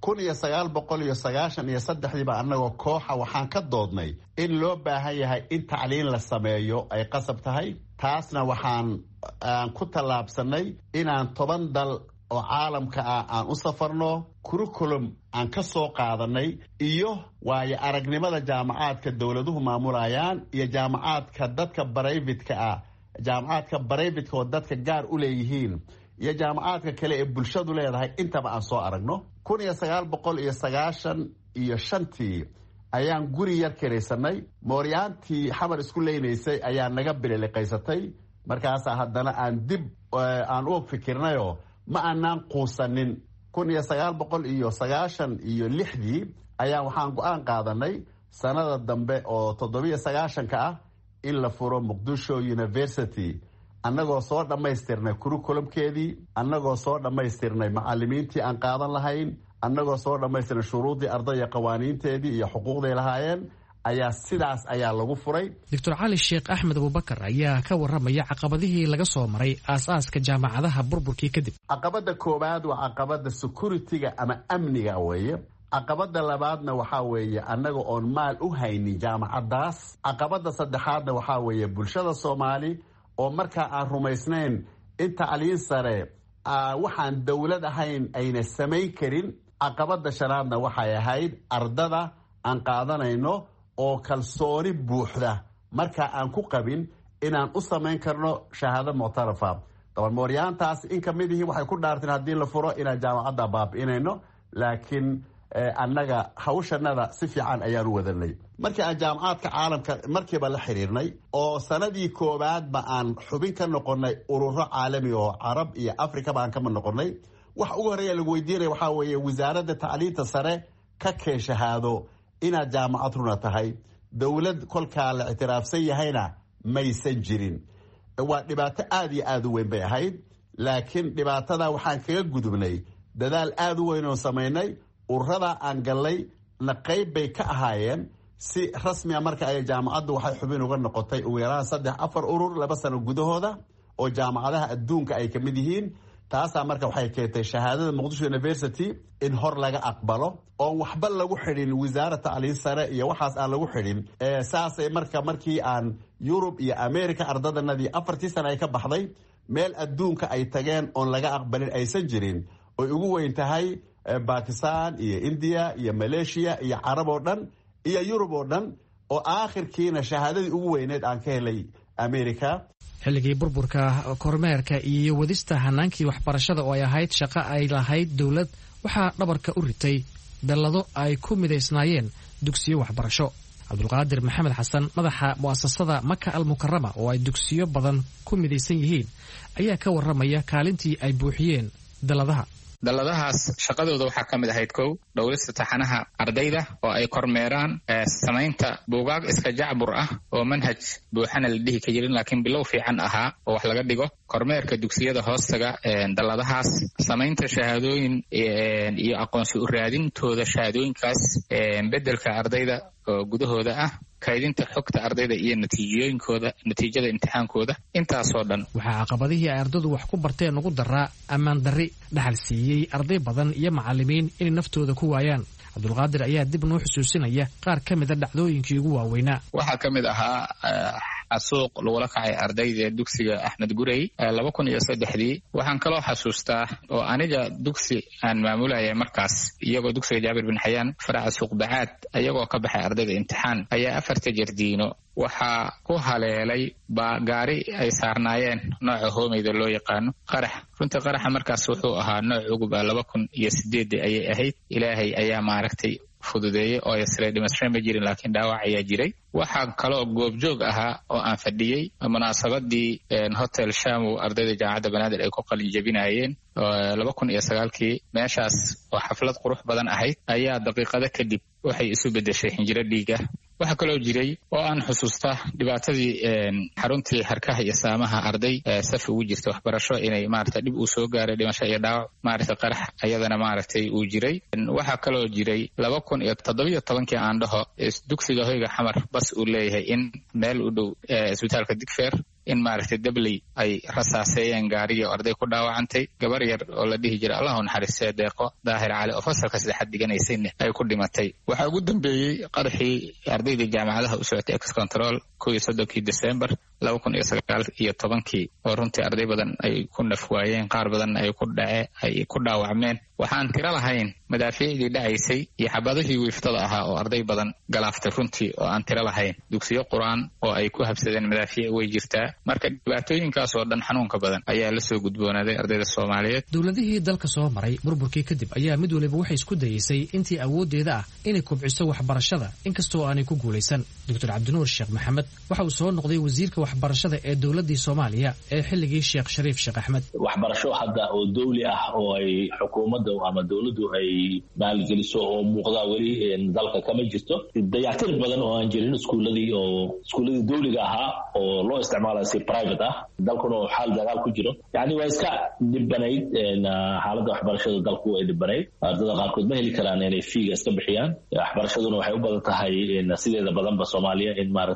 Speaker 18: 1993 baa annagoo kooxa waxaan ka doodnay in loo baahan yahay in tacliin la sameeyo ay qasab tahay. taasna waxaan ku tallaabsanay inaan 10 dal oo caalamka ah aan u safarno, curriculum aan ka soo qaadanay iyo waayo aragnimada jaamacaadka dowladuhu maamulayaan iyo jaamacaadka dadka private-ka ah, jaamacaadka private-ka oo dadka gaar u leeyihiin iyo jaamacaadka kale ee bulshadu leedahay intaba aan soo aragno. 1995 ayaan guri yar kiraysanay. mooryaantii xamar isku leynaysay ayaa naga bililiqaysatay. markaasaa haddana aan dib aan u fikirnayoo ma aanaan quusanin. 1996 ayaa waxaan go-aan qaadanay sanada dambe oo 97 ah in la furo Muqdisho University, annagoo soo dhammaystirnay curriculumkeedii, annagoo soo dhammaystirnay macallimiintii aan qaadan lahayn, annagoo soo dhammaystirnay shuruudii ardayda qawaaniinteedii iyo xuquuqday lahaayeen. sidaas ayaa lagu furay.
Speaker 16: Dr. Cali Sheekh Axmed Abubakar ayaa ka warramaya caqabadihii laga soo maray aasaaska jaamacadaha burburkii kadib.
Speaker 18: caqabada koowaad waa caqabada security-ga ama amniga weeye. caqabada labaadna waxaa weeye annaga oon maal u haynin jaamacadaas. caqabada saddexaadna waxaa weeye bulshada Soomaali oo markaa aan rumaysnayn in tacliin sare waxaan dowlad ahayn ayna samayn karin. caqabada shanaadna waxay ahayd ardada aan qaadanayno oo kalsooni buuxda marka aan ku qabin inaan u samayn karno shahaado muctarafa. mooryaantaas in kamid ihii waxay ku dhaarteen haddii la furo inaan jaamacadda baabi'inayno, laakiin annaga hawshanada si fiican ayaan u wadanay. markii aan jaamacaadka caalamka markiiba la xiriirnay oo sanadii koowaadba aan xubin ka noqonay ururo caalami oo carab iyo afrikaba aan kama noqonay, wax ugu horeeya lagu weydiinaya waxaa weeye wasaaradda tacliinta sare ka keen shahaado inaad jaamacad runa tahay. dowlad kolkaa la ictiraafsan yahayna maysan jirin. waa dhibaato aad iyo aad u weyn bay ahayd, laakiin dhibaatada waxaan kaga gudubnay dadaal aad u weyn oo samaynay. ururada aan gallay na qayb bay ka ahaayeen si rasmiya. marka ay jaamacaddu waxay xubin uga noqotay ugu yaraan 3-4 urur 2 sano gudahooda oo jaamacadaha adduunka ay ka mid yihiin. taasaa marka waxay keentay shahaadada muqdisho university in hor laga aqbalo oon waxba lagu xidhin wasaaradda tacliin sare iyo waxaas aan lagu xidhin. saasay markii aan yurub iyo america ardadanadii 4 sano ay ka baxday meel adduunka ay tageen oon laga aqbalin aysan jirin, oy ugu weyn tahay bakistan iyo indiya iyo malaysia iyo carab oo dhan iyo yurub oo dhan, oo aakhirkiina shahaadadii ugu weyneed aan ka helay america.
Speaker 16: xilligii burburka kormeerka iyo wadista hanaankii waxbarashada oo ay ahayd shaqo ay lahayd dowlad, waxaa dhabarka u ritay dallado ay ku midaysnaayeen dugsiyo waxbarasho. cabdulqaadir maxamed xasan, madaxa mu'asasada maka almukarama oo ay dugsiyo badan ku midaysan yihiin, ayaa ka warramaya kaalintii ay buuxiyeen dalladaha.
Speaker 19: dalladahaas shaqadooda waxaa ka mid ahayd 1 dhowrista taxanaha ardayda oo ay kormeeraan, samaynta buugaag iska jacbur ah oo manhaj buuxana la dhihi ka jirin laakiin bilow fiican ahaa oo wax laga dhigo, kormeerka dugsiyada hoostaga dalladahaas, samaynta shahaadooyin iyo aqoonsi u raadintooda shahaadooyinkaas, beddelka ardayda oo gudahooda ah, kaydinta xogta ardayda iyo natiijada imtixaankooda. intaasoo dhan
Speaker 16: waxaa caqabadihii ay ardaydu wax ku barteen ugu daraa ammaan darri dhaxal siiyey arday badan iyo macallimiin inay naftooda ku waayaan. cabdulqaadir ayaa dib noo xusuusinaya qaar ka mida dhacdooyinkii ugu waaweynaa.
Speaker 19: waxaa ka mid ahaa xasuuq lagula kacay ardayda dugsiga axmed gurey 2003. waxaan kaloo xasuustaa oo aniga dugsi aan maamulayay markaas, iyagoo dugsiga jaabir bin xayaan faraca suuqbacaad, ayagoo ka baxay ardayda imtixaan ayaa 4 jardiino waxaa ku haleelay gaari ay saarnaayeen nooca hoomeyda loo yaqaano qarax. runtii qaraxa markaas wuxuu ahaa nooc uguba 2008 ayay ahayd. ilaahay ayaa maaragtay fududeeyey oo yasre dhimasho ma jirin, laakiin dhaawac ayaa jiray. waxaa kaloo goobjoog ahaa oo aan fadhiyey munaasabadii hotel shamu ardayda jaamacadda banaadir ay ku qalin jebinayeen 2009. meeshaas oo xaflad qurux badan ahayd ayaa daqiiqado kadib waxay isu beddeshay xinjiro dhiiga. waxaa kaloo jiray oo aan xusuusta dhibaatadii xaruntii harkaha iyo saamaha arday saf ugu jirta waxbarasho inay maaragta dhib uu soo gaaray, dhimasho iyo dhaawac, maaragta qarax ayadana maaragtay uu jiray. waxaa kaloo jiray 2017 aan dhaho dugsiga hoyga xamar bas uu leeyahay in meel u dhow isbitaalka digfeer in maaragtay dabley ay rasaaseeyeen gaarigii oo arday ku dhaawacantay. gabar yar oo la dhihi jiray allahu naxariistee deeqo daahir cali oo fasalka 3 dhiganaysayna ay ku dhimatay. waxaa ugu dambeeyey qaraxii ardayda jaamacadaha u socotay ex control 13 December 2019 oo runtii arday badan ay ku naf waayeen, qaar badan ay ku dhaawacmeen. waxaan tiro lahayn madaafiicdii dhacaysay iyo xabadihii wiiftada ahaa oo arday badan galaaftay runtii oo aan tiro lahayn. dugsiyo qur-aan oo ay ku habsadeen madaafiic way jirtaa. marka dhibaatooyinkaas oo dhan xanuunka badan ayaa la soo gudboonaaday ardayda Soomaaliyeed.
Speaker 16: dowladihii dalka soo maray burburkii kadib ayaa mid waliba waxay isku dayeysay intii awoodeeda ah inay kobciso waxbarashada, inkastoo aanay ku guulaysan. Dr. Cabdinuur Sheekh Maxamed waxa uu soo noqday wasiirka waxbarashada ee dowladii Soomaaliya ee xilligii Sheekh Shariif Sheekh Axmed.
Speaker 20: waxbarasho hadda oo dawli ah oo ay xukuumadda ama dawladdu ay maalgeliso oo muuqda weli dalka kama jirto. dayactir badan oo aan jirin iskuuladii dawliga ahaa oo loo isticmaalayo si private ah, dalkuna oo xaal dagaal ku jiro. yani waa iska dhibanayd xaaladda waxbarashada dalku way dhibanayd. ardada qaarkood ma heli karaan inay fiiga iska bixiyaan. waxbarashaduna waxay u badan tahay sideeda badanba Soomaaliya in maaragtay ardadu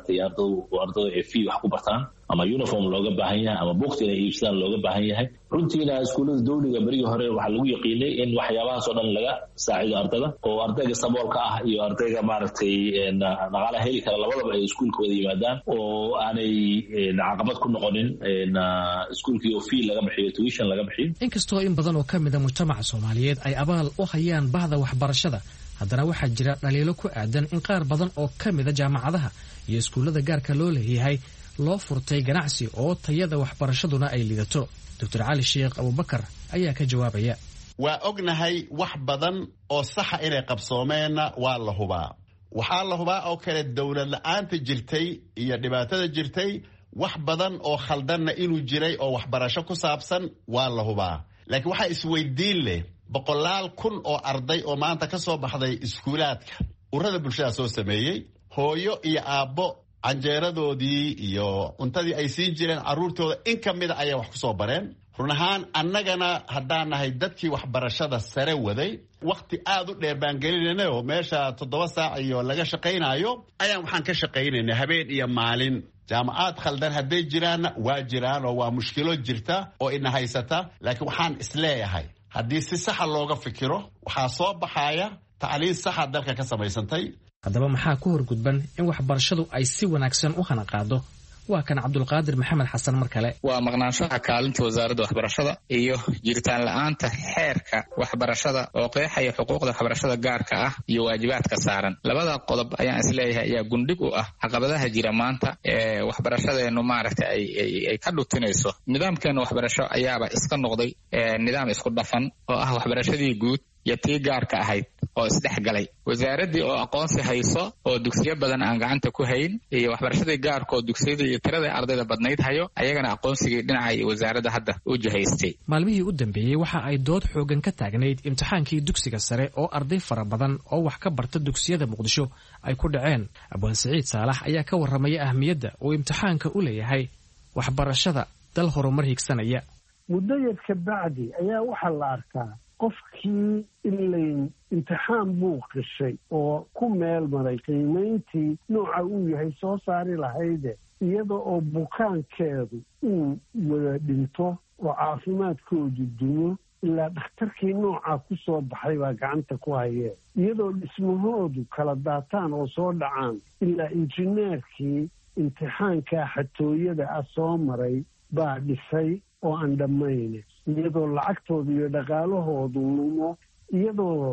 Speaker 20: ardada ee fee wax ku bartaan ama uniform looga baahan yahay ama buugta inay iibsadaan looga baahan yahay. runtiina iskuullada dawliga berigii hore waxaa lagu yaqiinay in waxyaabahaas oo dhan laga saacido ardada oo ardayga saboolka ah iyo ardayga maaragtay dhaqaalaha heli kara labadaba ay iskuulka wada yimaadaan oo aanay caqabad ku noqonin iskuulkii oo fee laga bixiyo tuition laga bixiyo.
Speaker 16: inkastoo in badan oo ka mid a mujtamaca Soomaaliyeed ay abaal u hayaan bahda waxbarashada, haddana waxaa jira dhaliilo ku aadan in qaar badan oo ka mid a jaamacadaha iyo iskuullada gaarka loo leeyahay loo furtay ganacsi oo tayada waxbarashaduna ay lidato. Dr. Cali Sheekh Abubakar ayaa ka jawaabaya.
Speaker 18: waa ognahay wax badan oo saxa inay qabsoomeenna waa la hubaa. waxaa la hubaa oo kale dowlad la'aanta jirtay iyo dhibaatada jirtay wax badan oo khaldanna inuu jiray oo waxbarasho ku saabsan waa la hubaa. laakiin waxaa isweydiin leh 100,000 oo arday oo maanta ka soo baxday iskuulaadka ururada bulshada soo sameeyey, hooyo iyo aabbo canjeeradoodii iyo cuntadii ay siin jireen carruurtooda in ka mida ayay wax ku soo bareen. run ahaan annagana haddaan nahay dadkii waxbarashada sare waday wakhti aad u dheer baan gelinayna oo meesha 7 saac iyo laga shaqaynayo ayaan waxaan ka shaqaynaynay habeen iyo maalin. jaamacad khaldan hadday jiraanna waa jiraan oo waa mushkilo jirta oo ina haysata, laakiin waxaan isleeyahay haddii si saxa looga fikiro waxaa soo baxaya tacliin saxa dalka ka samaysantay.
Speaker 16: haddaba maxaa ku horgudban in waxbarashadu ay si wanaagsan u hanaqaado? waa kan Cabdulqaadir Maxamed Xasan mar kale.
Speaker 19: waa maqnaanshaha kaalinta wasaaradda waxbarashada iyo jiritaan la'aanta xeerka waxbarashada oo qeexaya xuquuqda waxbarashada gaarka ah iyo waajibaadka saaran. labada qodob ayaan isleeyahay ayaa gundhig u ah caqabadaha jira maanta ee waxbarashadeenu maaragtay ay ka dhutinayso. nidaamkeena waxbarasho ayaaba iska noqday nidaam isku dhafan oo ah waxbarashadii guud iyo tii gaarka ahayd oo isdhexgalay. wasaaraddii oo aqoonsi hayso oo dugsiyo badan aan gacanta ku hayn iyo waxbarashadii gaarka oo dugsiyada iyo tirada ardayda badnayd hayo ayagana aqoonsigii dhinaca iyo wasaaradda hadda u jihaystay.
Speaker 16: maalmihii u dambeeyey waxa ay dood xoogan ka taagnayd imtixaankii dugsiga sare oo arday fara badan oo wax ka barta dugsiyada Muqdisho ay ku dhaceen. Abwaan Saciid Saalax ayaa ka warramaya ahmiyadda uu imtixaanka u leeyahay waxbarashada dal horumar higsanaya.
Speaker 17: muddo yar ka bacdi ayaa waxaa la arkaa qofkii ilayn imtixaan buu qishay oo ku meel maray qiimayntii nooca uu yahay soo saari lahayde iyada oo bukaankeedu uu wada dhinto oo caafimaadkoodu dumo ilaa dhakhtarkii noocaa ku soo baxay baa gacanta ku hayeen, iyadoo dhismahoodu kala daataan oo soo dhacaan ilaa injineerkii imtixaankaa xatooyada ah soo maray baa dhisay oo aan dhammayne, iyadoo lacagtooda iyo dhaqaalahoodu lumo, iyadoo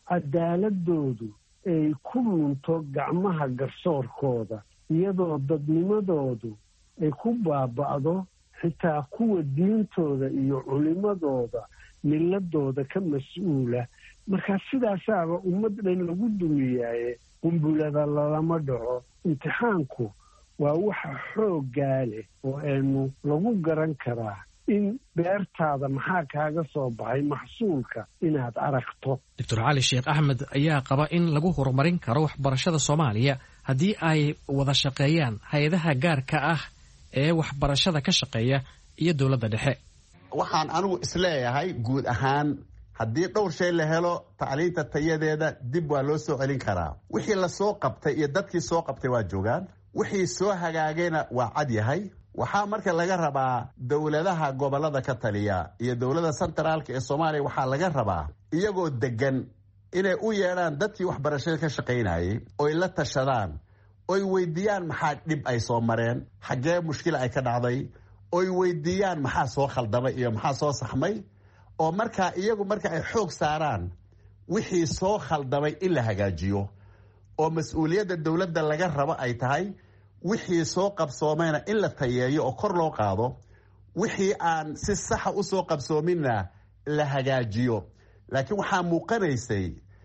Speaker 17: cadaaladoodu ay ku lunto gacmaha garsoorkooda, iyadoo dadnimadoodu ay ku baaba'do xitaa kuwa diintooda iyo culimadooda milladooda ka mas-uula. markaa sidaasaaba ummad dhan lagu dumiyaaye qumbulada lalama dhaco. imtixaanku waa waxa xooggaa leh oo aynu lagu garan karaa in beertaada maxaa kaaga soo baxay maxsuulka inaad aragto.
Speaker 16: Dr. Cali Sheekh Axmed ayaa qaba in lagu horumarin karo waxbarashada Soomaaliya haddii ay wada shaqeeyaan hay'adaha gaarka ah ee waxbarashada ka shaqeeya iyo dowladda dhexe.
Speaker 18: waxaan anigu isleeyahay guud ahaan haddii dhowr shay la helo tacliinta tayadeeda dib waa loo soo celin karaa. wixii la soo qabtay iyo dadkii soo qabtay waa joogaan, wixii soo hagaagayna waa cad yahay. waxaa marka laga rabaa dowladaha gobolada ka taliya iyo dowladda sentraalka ee Soomaaliya waxaa laga rabaa iyagoo degan inay u yeedhaan dadkii waxbarashada ka shaqaynayay oo la tashadaan oo weydiiyaan maxaa dhib ay soo mareen, xagee mushkil ay ka dhacday, oo weydiiyaan maxaa soo khaldamay iyo maxaa soo saxmay, oo marka iyagu marka ay xoog saaraan wixii soo khaldamay in la hagaajiyo oo mas'uuliyadda dowladda laga rabo ay tahay wixii soo qabsoomayna in la tayeeyo oo kor loo qaado, wixii aan si saxa u soo qabsoominna la hagaajiyo. laakiin waxaa muuqanaysay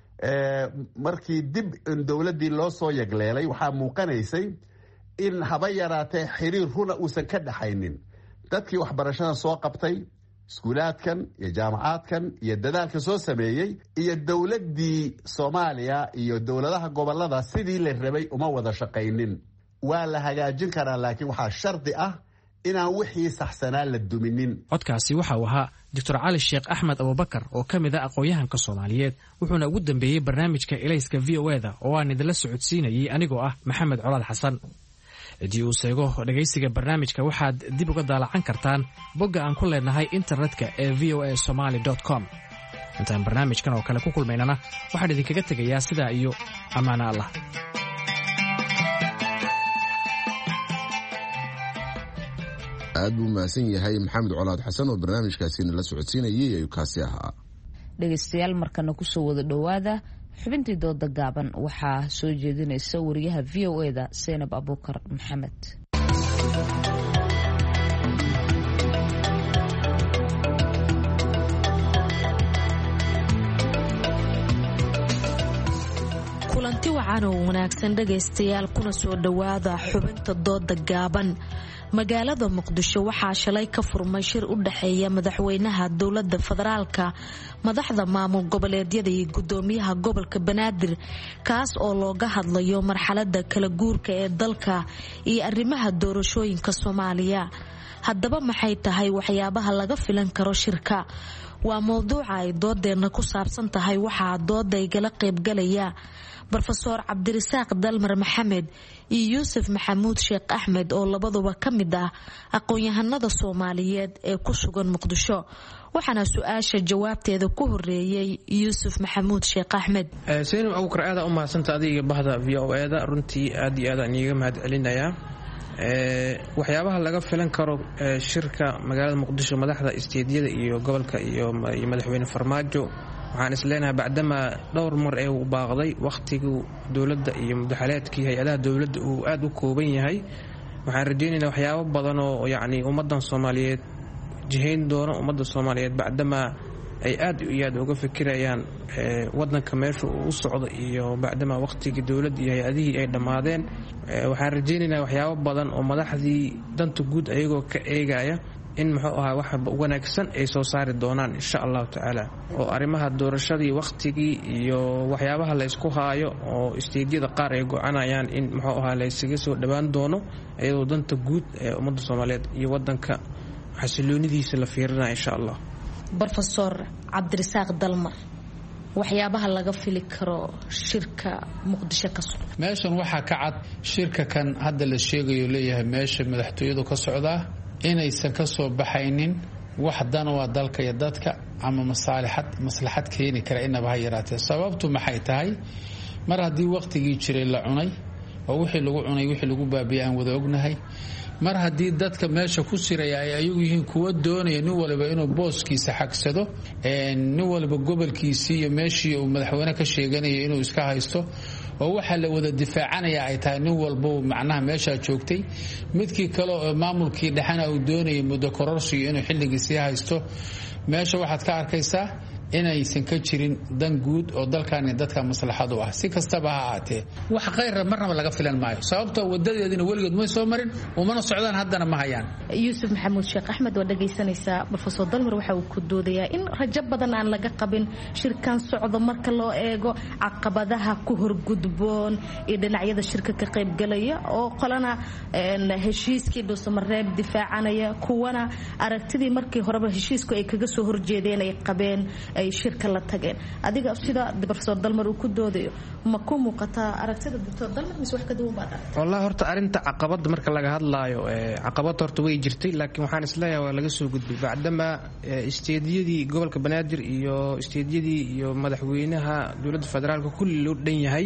Speaker 18: markii dib in dowladdii loo soo yagleelay waxaa muuqanaysay in haba yaraatee xiriir runa uusan ka dhaxaynin dadkii waxbarashada soo qabtay iskuulaadkan iyo jaamacaadkan iyo dadaalka soo sameeyey iyo dowladdii Soomaaliya iyo dowladaha gobolada sidii la rabay uma wada shaqaynin. waa la hagaajin karaa, laakiin waxaa shardi ah inaan wixii saxsanaa la duminin.
Speaker 16: codkaasi waxa uu ahaa Dr. Cali Sheekh Axmed Abubakar oo ka mid ah aqoon-yahanka Soomaaliyeed, wuxuuna ugu dambeeyey barnaamijka Ilayska VOA-da oo aan idinla socodsiinayay anigoo ah Maxamed Colaad Xasan. haddii uu seego dhegaysiga barnaamijka waxaad dib uga daalacan kartaan bogga aan ku leenahay internetka ee voasomali.com. intaan barnaamijkan oo kale ku kulmaynana waxaan idinkaga tegayaa sidaa iyo ammaano allah.
Speaker 1: aad buu mahadsan yahay maxamed colaad xasan oo barnaamijkaasina la socodsiinayay ayuu kaasi ahaa.
Speaker 2: dhegaystayaal markana kusoo wada dhowaada xubintii dooda gaaban waxaa soo jeedinaysa wariyaha VOA-da Zainab Abuukar Maxamed.
Speaker 21: kulanti wacan oo wanaagsan dhegaystayaal kuna soo dhowaada xubinta dooda gaaban. magaalada muqdisho waxaa shalay ka furmay shir u dhexeeya madaxweynaha dowladda federaalka, madaxda maamul goboleedyada iyo gudoomiyaha gobolka banaadir, kaas oo looga hadlayo marxalada kala guurka ee dalka iyo arrimaha doorashooyinka Soomaaliya. haddaba maxay tahay waxyaabaha laga filan karo shirka? waa mowduuca ay doodeena ku saabsan tahay. waxaa dooda igala qaybgalaya Professor Cabdirasaaq Dalmar Maxamed iyo Yuusuf Maxamuud Sheekh Axmed oo labaduba ka mid ah aqoon-yahanada Soomaaliyeed ee ku sugan Muqdisho. waxaana su-aasha jawaabteeda ku horeeyay Yuusuf Maxamuud Sheekh Axmed.
Speaker 22: Zainab Abuukar aad u mahadsan adiga bahda VOA-da, runtii aad iyo aad aan iiga mahadcelinayaa. waxyaabaha laga filan karo shirka magaalada Muqdisho, madaxda isteediyada iyo gobolka iyo madaxweyne Farmaajo, waxaan isleenahay bacdama dhowr mar ee uu baaqday waqtigii dowladda iyo madaxweynaha hay'adaha dowladda uu aad u kooban yahay. waxaan rajaynaynaa waxyaabo badan oo yacni ummadan Soomaaliyeed jihayn doono ummadda Soomaaliyeed bacdama ay aad iyo aad uga fikirayaan wadanka meesha uu u socdo iyo bacdama waqtigii dowladda iyo hay'adihii ay dhamaadeen. waxaan rajaynaynaa waxyaabo badan oo madaxdii danta guud ayagoo ka eegaya in muxuu ahaa wax wanaagsan ay soo saari doonaan insha Allah taala, oo arrimaha doorashadii waqtigii iyo waxyaabaha la isku haayo oo isteediyada qaar ay go'aanayaan in muxuu ahaa la isaga soo dhawaan doono ayadoo danta guud ee ummadda Soomaaliyeed iyo wadanka xasiloonidiisa la fiirinayo insha Allah.
Speaker 21: Professor Cabdirasaaq Dalmar, waxyaabaha laga fili karo shirka Muqdisho ka socda.
Speaker 23: meeshan waxaa ka cad shirka kan hadda la sheegayo leeyahay meesha madaxtooyadu ka socdaa inaysan ka soo baxaynin wax dan waa dalka iyo dadka ama maslaxad keeni kara inaba ha yaraatee. sababtu maxay tahay? mar haddii waqtigii jiray la cunay oo wixii lagu cunay wixii lagu baabiyay aan wada ognahay, mar haddii dadka meesha ku siraya ay ayagu yihiin kuwa doonaya nin waliba inuu booskiisa xagsado, nin waliba gobolkiisii iyo meeshii uu madaxweyne ka sheeganayo inuu iska haysto, oo waxa la wada difaacanaya ay tahay nin walba macnaha meesha joogtay, midkii kale oo maamulkii dhaxana uu doonayay muddo kororsiyo inuu xilligiisii haysto. meesha waxaad ka arkaysaa inaysan ka jirin dan guud oo dalkan dadka maslaxadu ah. si kastaba ha ahaatee wax khayr marnaba laga filan maayo, sababtoo wadadeedina weligood ma soo marin umana socdaan, haddana ma hayaan.
Speaker 21: Yuusuf Maxamuud Sheekh Axmed waa dhagaysanaysaa. Professor Dalmar waxa uu ku doodayaa in rajo badan aan laga qabin shirkan socdo marka loo eego caqabadaha ku horgudboon iyo dhinacyada shirka ka qaybgalaya oo qolana heshiiskii dhuusamareeb difaacanaya, kuwana aragtidii markii horeba heshiisku ay kaga soo horjeedeen ay qabeen ay shirka la tageen. adiga sida Professor Dalmar uu ku doodayo ma ku muuqata aragtida Dr. Dalmar mise wax ka duwan baad aragtay?
Speaker 22: wallahi horta arinta caqabad marka laga hadlaayo caqabad horta way jirtay, laakiin waxaan isleeyahay waa laga soo gudbay bacdama isteediyadii gobolka Banaadir iyo isteediyadii iyo madaxweynaha dowladda federaalka kulli loo dhan yahay.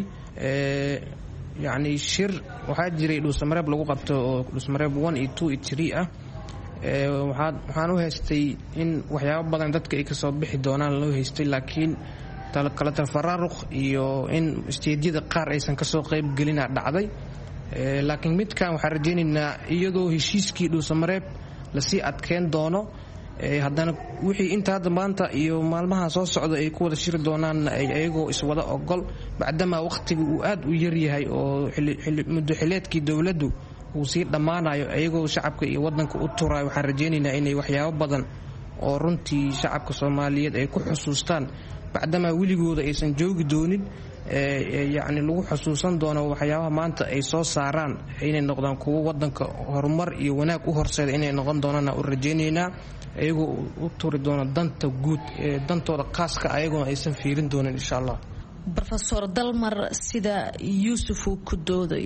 Speaker 22: yacni shir waxaa jiray dhuusamareeb lagu qabto oo dhuusamareeb 1 iyo 2 iyo 3 ah. waxaan u haystay in waxyaabo badan dadka ay kasoo bixi doonaan loo haystay, laakiin kala tafaraaruq iyo in isteediyada qaar aysan kasoo qayb gelina dhacday. laakiin midkan waxaan rajaynaynaa iyadoo heshiiskii dhuusamareeb lasii adkeyn doono, haddana wixii inta hadda maanta iyo maalmaha soo socda ay ku wada shiri doonaan ayagoo iswada ogol bacdama waqtiga uu aad u yaryahay oo muddo xileedkii dowladdu uu sii dhammaanayo ayagoo shacabka iyo wadanka u turayo. waxaan rajaynaynaa inay waxyaabo badan oo runtii shacabka Soomaaliyeed ay ku xusuustaan bacdama weligooda aysan joogi doonin, yacni lagu xusuusan doono waxyaabaha maanta ay soo saaraan inay noqdaan kuwo wadanka horumar iyo wanaag u horseeda inay noqon doonaan u rajaynaynaa, ayagoo u turi doona danta guud dantooda khaaska ayagoo aysan fiirin doonin insha Allah.
Speaker 21: Professor Dalmar, sida Yuusuf uu ku doodayo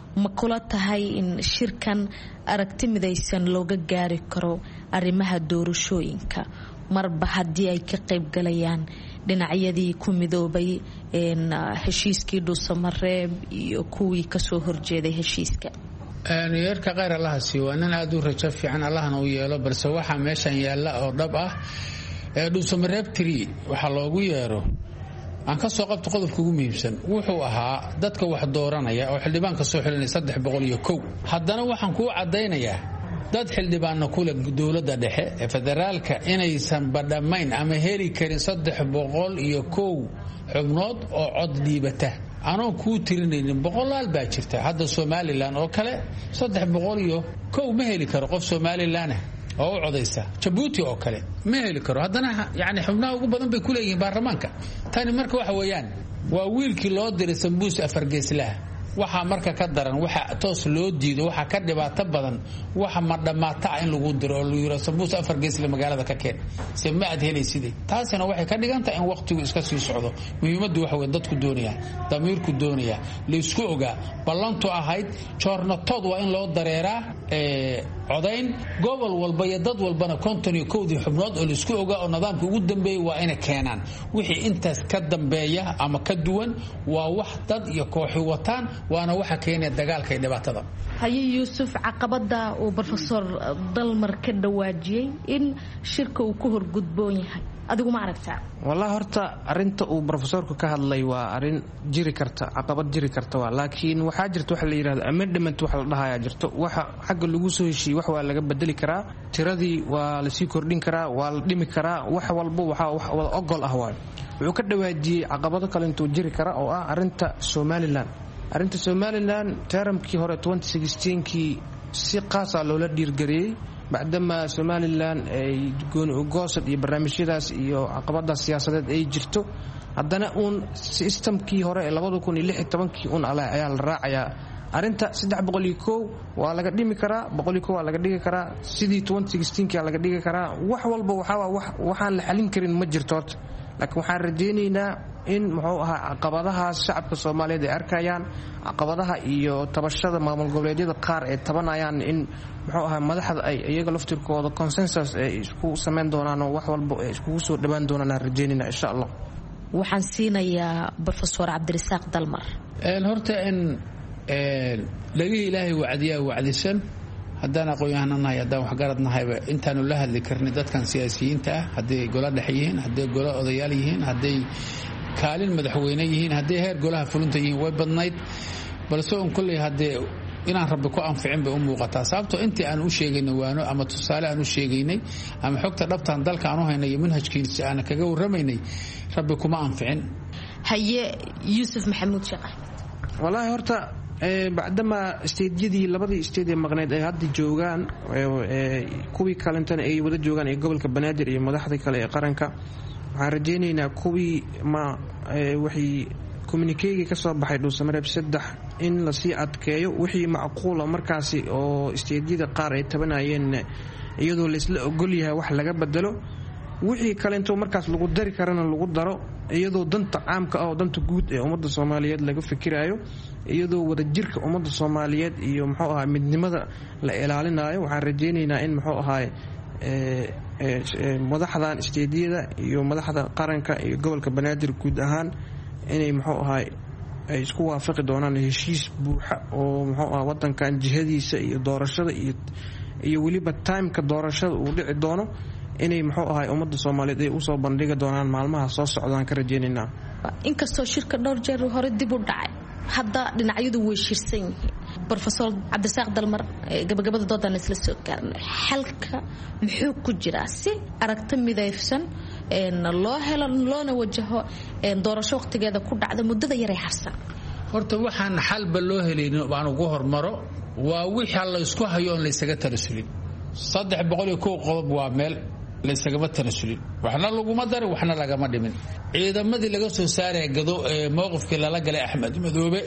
Speaker 21: ma kula tahay in shirkan aragti midaysan looga gaari karo arrimaha doorashooyinka marba haddii ay ka qayb galayaan dhinacyadii ku midoobay heshiiskii dhuusamareeb iyo kuwii kasoo horjeeday heshiiska?
Speaker 23: yeerka kheyr allaha siiyo waa nin aada u rajo fiican allahna u yeelo balse waxaa meeshan yaalla oo dhab ah dhuusamareeb 3 waxaa loogu yeero aan ka soo qabto qodobka ugu muhiimsan wuxuu ahaa dadka wax dooranaya oo xildhibaanka soo xilinay 301 haddana waxaan kuu caddaynayaa dad xildhibaanna kule dowladda dhexe ee federaalka inaysan badhamayn ama heli karin 301 xubnood oo cod dhiibata anoon kuu tirinaynin boqolaal baa jirta hadda somalilan oo kale 301 ma heli karo qof somalilan oo u codaysa jabuuti oo kale ma heli karo haddana yani xubnaha ugu badan bay ku leeyihiin baarlamaanka tani marka waxa weeyaan waa wiilkii loo diray sambuus afargeeslaha waxaa marka ka daran waxa toos loo diido waxa ka dhibaato badan waxa ma dhamaata in lagu diro oo lagu yiraahdo sambuus afargeesla magaalada ka keen si ma aad helaysidii taasina waxay ka dhigantaa in waqtigu iska sii socdo muhiimadu waxa weey dadku doonaya damiirku doonaya la isku ogaa ballantu ahayd joornatood waa in loo dareeraa codayn gobol walba iyo dad walbana 51 xubnood oo la isku ogaa oo nidaamka ugu dambeeyay waa inay keenaan wixii intaas ka dambeeya ama ka duwan waa wax dad iyo kooxi wataan waana waxa keenaya dagaalka iyo dhibaatada.
Speaker 21: haye yuusuf caqabada uu professor Dalmar ka dhawaajiyay in shirka uu ku horgudboon yahay adigu ma aragtaa?
Speaker 22: wallahi horta arinta uu professorku ka hadlay waa arin jiri karta caqabad jiri karta waa laakiin waxa jirta wax la yiraahdo amendment wax la dhahayaa jirto waxa xagga lagu soo heshiiyay wax waa laga bedeli karaa tiradii waa la sii kordhin karaa waa la dhimi karaa wax walba waxa wada ogol ah waa wuxuu ka dhawaajiyay caqabado kale intuu jiri kara oo ah arinta Somaliland taramkii hore 2016kii si qaas ah loola dhiirgariyay بعدما Somaliland ay goosad iyo barnaamijyadaas iyo caqabadaha siyaasadeed ay jirto haddana systemkii hore ee 2016kii ayaa la raacayaa arinta 301 waa laga dhimi karaa 101 waa laga dhigi karaa sidii 2016kii laga dhigi karaa wax walba waxaan la xalin karin ma jirto laakiin waxaan rajaynaynaa in muxuu ahaa caqabadaha shacabka Soomaaliyeed ay arkayaan caqabadaha iyo tabashada maamul goboleedyada qaar ee tabanayaan in muxuu ahaa madaxda ay iyaga laftirkooda consensus ay isku sameyn doonaan oo wax walba ay isku soo dhawaan doonaan rajaynaynaa insha Allah.
Speaker 21: waxaan siinayaa professor Cabdirasaaq Dalmar.
Speaker 23: horta in laga ilaahay wacdisan haddana aqoon-yahananahay haddaan waxgaradnahayba intaanu la hadli karnay dadkan siyaasiyiinta ah hadday golo dhex yihiin hadday golo odayaal yihiin hadday kaalin madaxweyne yihiin hadday heer golaha fulinta yihiin way badnayd balse un kulley haddee inaan rabbi ku anficin bay u muuqataa sababtoo intii aan u sheegaynay waano ama tusaale aan u sheegaynay ama xogta dhabtaan dalka aan u haynay iyo manhajkiisa aan kaga warramaynay rabbi kuma anficin.
Speaker 21: haye yuusuf maxamuud shaqah
Speaker 22: wallahi horta بعدما استيديدي لبدي استيدي مقنيد ay hadda joogan kuwii kalentana ay wada joogan ee gobolka Banaadir iyo madaxda kale ee qaranka waxaan rajaynaynaa kuwii ma wixii communique ka soo baxay Dhuusamareeb 3 in la sii adkeeyo wixii macquul ah markaasi oo isteediyada qaar ay tabanayeen iyadoo la isla ogol yahay wax laga bedelo wixii kalento markaas lagu dari karana lagu daro iyadoo danta caamka ah oo danta guud ee ummadda Soomaaliyeed laga fikirayo iyadoo wada jirka ummadda Soomaaliyeed iyo muxuu ahaa midnimada la ilaalinayo waxaan rajaynaynaa in muxuu ahaa madaxdan isteediyada iyo madaxda qaranka iyo gobolka Banaadir guud ahaan inay muxuu ahaa ay isku waafaqi doonaan heshiis buuxa oo muxuu ahaa wadankan jihadiisa iyo doorashada iyo waliba timeka doorashada uu dhici doono inay muxuu ahaa ummadda Soomaaliyeed ay u soo bandhigi doonaan maalmaha soo socdaan ka rajaynaynaa.
Speaker 21: inkastoo shirka dhowr jeer hore dib u dhacay hadda dhinacyadu way shirsan yihiin professor Cabdirasaaq Dalmar gabagabada doodan isla soo gaarnay xalka muxuu ku jiraa si aragti midaysan loo helo loona wajaho doorasho waqtigeeda ku dhacda muddada yar ee harsan.
Speaker 23: horta waxaan xalba loo helaynin baan ugu hormaro waa wixii la isku hayo on la isaga tarasulin 301 qodob waa meel la isagama tanasulin waxna laguma darin waxna lagama dhimin ciidamadii laga soo saaray gado mowqifkii lala galay Axmed Madoobe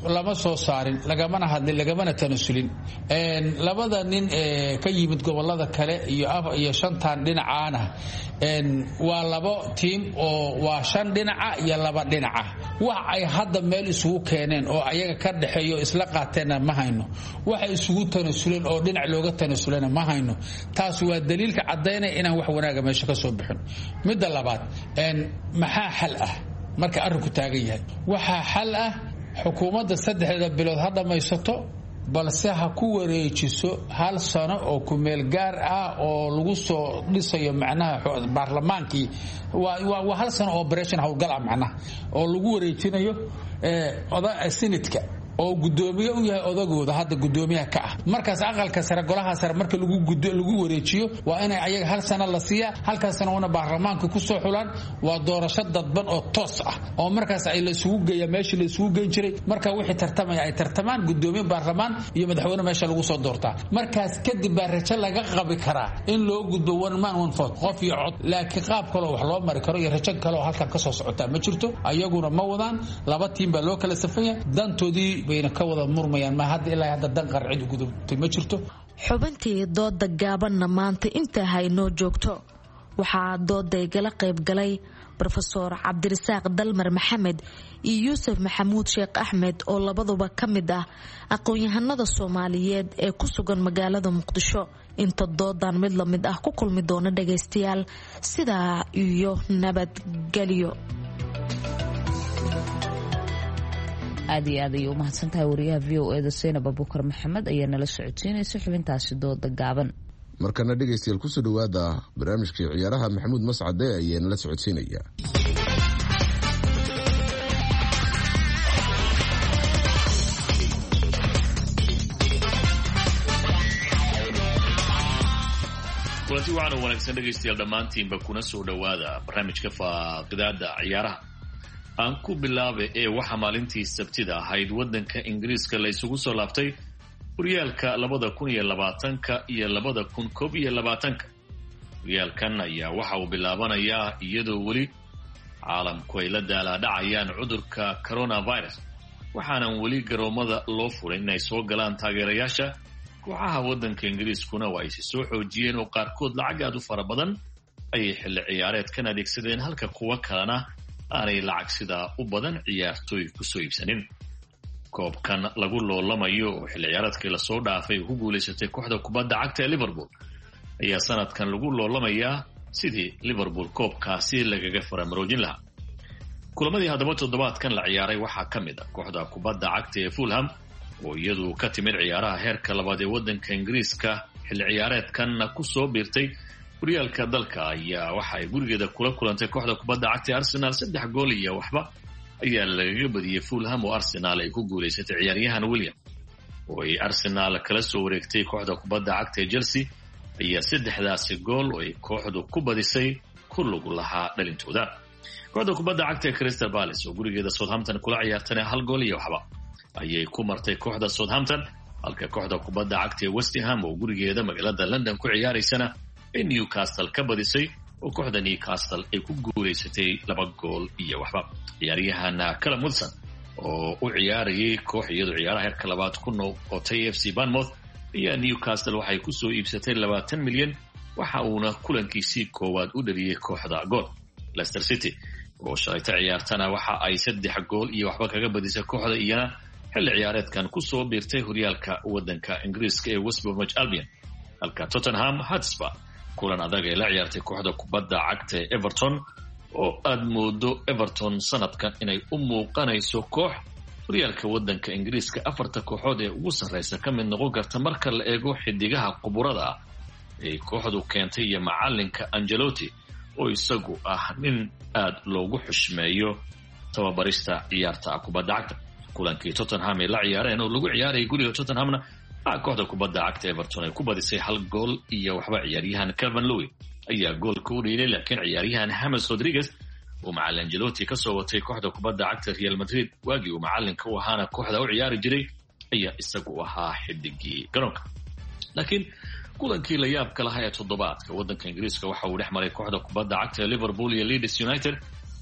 Speaker 23: lama soo saarin lagamana hadlin lagamana tanasulin labada nin ee ka yimid gobolada kale iyo shantan dhinacaana waa labo tiim oo waa shan dhinaca iyo laba dhinaca wax ay hadda meel isugu keeneen oo ayaga ka dhaxeeyo isla qaateenna ma hayno waxa isugu tanasuleen oo dhinac looga tanasulana ma hayno taas waa daliilka cadaynaya inaan wax wanaaga meesha ka soo bixin midda labaad maxaa xal ah marka arrinku taagan yahay waxaa xal ah xukuumadda 3 bilood ha dhamaysato balse ha ku wareejiso hal sano oo ku meel gaar ah oo lagu soo dhisayo macnaha baarlamaankii waa hal sano operation hawlgal ah macnaha oo lagu wareejinayo senatka oo gudoomiye u yahay odagooda hadda gudoomiyaha ka ah markaas aqalka sare golaha sare marka lagu wareejiyo waa inay ayaga hal sano la siiya halkaas sano una baarlamaanka ku soo xulaan waa doorasho dadban oo toos ah oo markaas ay la isugu geeya meeshii la isugu geyn jiray marka wixii tartamaya ay tartamaan gudoomiye baarlamaan iyo madaxweyne meesha lagu soo doortaa markaas kadib baa rajo laga qabi karaa in loo gudbo one man one vote qof iyo cod laakiin qaab kale wax loo mari karo iyo rajo kale oo halkan ka soo socota ma jirto ayaguna ma wadaan laba tiim baa loo kala safaya dantoodii bayna ka wada murmayaan ma hadda ilaa hadda dan qarcid gudubtay ma jirto
Speaker 21: xubintii dooda gaabanna maanta inta haynoo joogto waxaa dooday gala qayb galay Professor Cabdirasaaq Dalmar Maxamed iyo Yuusuf Maxamuud Sheekh Axmed oo labaduba ka mid ah aqoon-yahanada Soomaaliyeed ee ku sugan magaalada Muqdisho inta doodan mid la mid ah ku kulmi doona dhageystayaal sidaa iyo nabadgelyo
Speaker 2: aad iyo aad ayay u mahadsantahay wariyaha VOA da Seenab Abubakar Maxamed ayaa nala socodsiinaysa xubintaasi dooda gaaban
Speaker 1: markana dhegeystayaal ku soo dhawaada barnaamijkii ciyaaraha Maxamuud Mascade ayaa nala socodsiinaya
Speaker 3: kulanti waxaan u wanaagsan dhegeystayaal dhammaantiinba kuna soo dhawaada barnaamijka faaqidaada ciyaaraha aan ku bilaabay ee waxa maalintii sabtida ahayd wadanka Ingiriiska la isugu soo laaftay horyaalka 2020 iyo 2021 horyaalkan ayaa waxa uu bilaabanayaa iyadoo weli caalamku ay la daaladhacayaan cudurka coronavirus waxaanan weli garoomada loo furin inay soo galaan taageerayaasha kooxaha wadanka Ingiriiskuna waa ay soo xoojiyeen oo qaarkood lacag aad u fara badan ayay xilli ciyaareedkan adeegsadeen halka kuwa kalena aanay lacag sidaa u badan ciyaartooy ku soo iibsanin koobkan lagu loolamayo oo xilli ciyaareedkii lasoo dhaafay ku guulaysatay kooxda kubadda cagta ee Liverpool ayaa sanadkan lagu loolamayaa sidii Liverpool koobkaasi lagaga faramaroojin lahaa kulamadii haddaba toddobaadkan la ciyaaray waxaa ka mid ah kooxda kubadda cagta ee Fulham oo iyadu ka timid ciyaaraha heerka labaad ee wadanka Ingiriiska xilli ciyaareedkanna ku soo biirtay horyaalka dalka ayaa waxa ay gurigeeda kula kulantay kooxda kubadda cagta Arsenal 3 gool iyo waxba ayaa lagaga badiyay Fulham oo Arsenal ay ku guuleysatay ciyaaryahan William oo ay Arsenal kala soo wareegtay kooxda kubadda cagta ee Chelsea ayaa 3daasi gool oo ay kooxdu ku badisay ku lug lahaa dhalintooda kooxda kubadda cagta ee Crystal Palace oo gurigeeda Southampton kula ciyaartay 1 gool iyo waxba ayay ku martay kooxda Southampton halka kooxda kubadda cagta ee West Ham oo gurigeeda magaalada London ku ciyaareysana in Newcastle ka badisay oo kooxda Newcastle ay ku guuleysatay 2 gool iyo waxba ciyaaryahan Callum Wilson oo u ciyaarayay koox iyadu ciyaaraha heerka labaad ku noqotay FC Bournemouth iyo Newcastle waxay ku soo iibsatay 20 milyan waxa uuna kulankiisii koowaad u dhaliyay kooxda gool Leicester City oo shalayta ciyaartana waxa ay 3 gool iyo waxba kaga badisay kooxda iyana xilli ciyaareedkan ku soo biirtay horyaalka wadanka Ingiriiska ee West Bromwich Albion halka Tottenham Hotspur kulan adag ay la ciyaartay kooxda kubadda cagta ee Everton oo aad moodo Everton sanadkan inay u muuqanayso koox horyaalka wadanka Ingiriiska 4 kooxood ee ugu sareysa ka mid noqon karta marka la eego xidigaha quburada ee kooxdu keentay iyo macalinka Ancelotti oo isagu ah nin aad loogu xushmeeyo tababarista ciyaarta kubadda cagta kulankii Tottenham ay la ciyaareen oo lagu ciyaaray guriga Tottenhamna kooxda kubadda cagta Everton ay ku badisay 1 gool iyo waxba ciyaaryahan Calvin Lewin ayaa goolka u dhaliyay laakiin ciyaaryahan James Rodriguez oo macallin Ancelotti ka soo watay kooxda kubadda cagta Real Madrid waagii uu macallinka u ahaana kooxda u ciyaari jiray ayaa isagu ahaa xidigii garoonka laakiin kulankii la yaabka lahaa ee toddobaadka wadanka Ingiriiska waxa uu dhex maray kooxda kubadda cagta Liverpool iyo Leeds United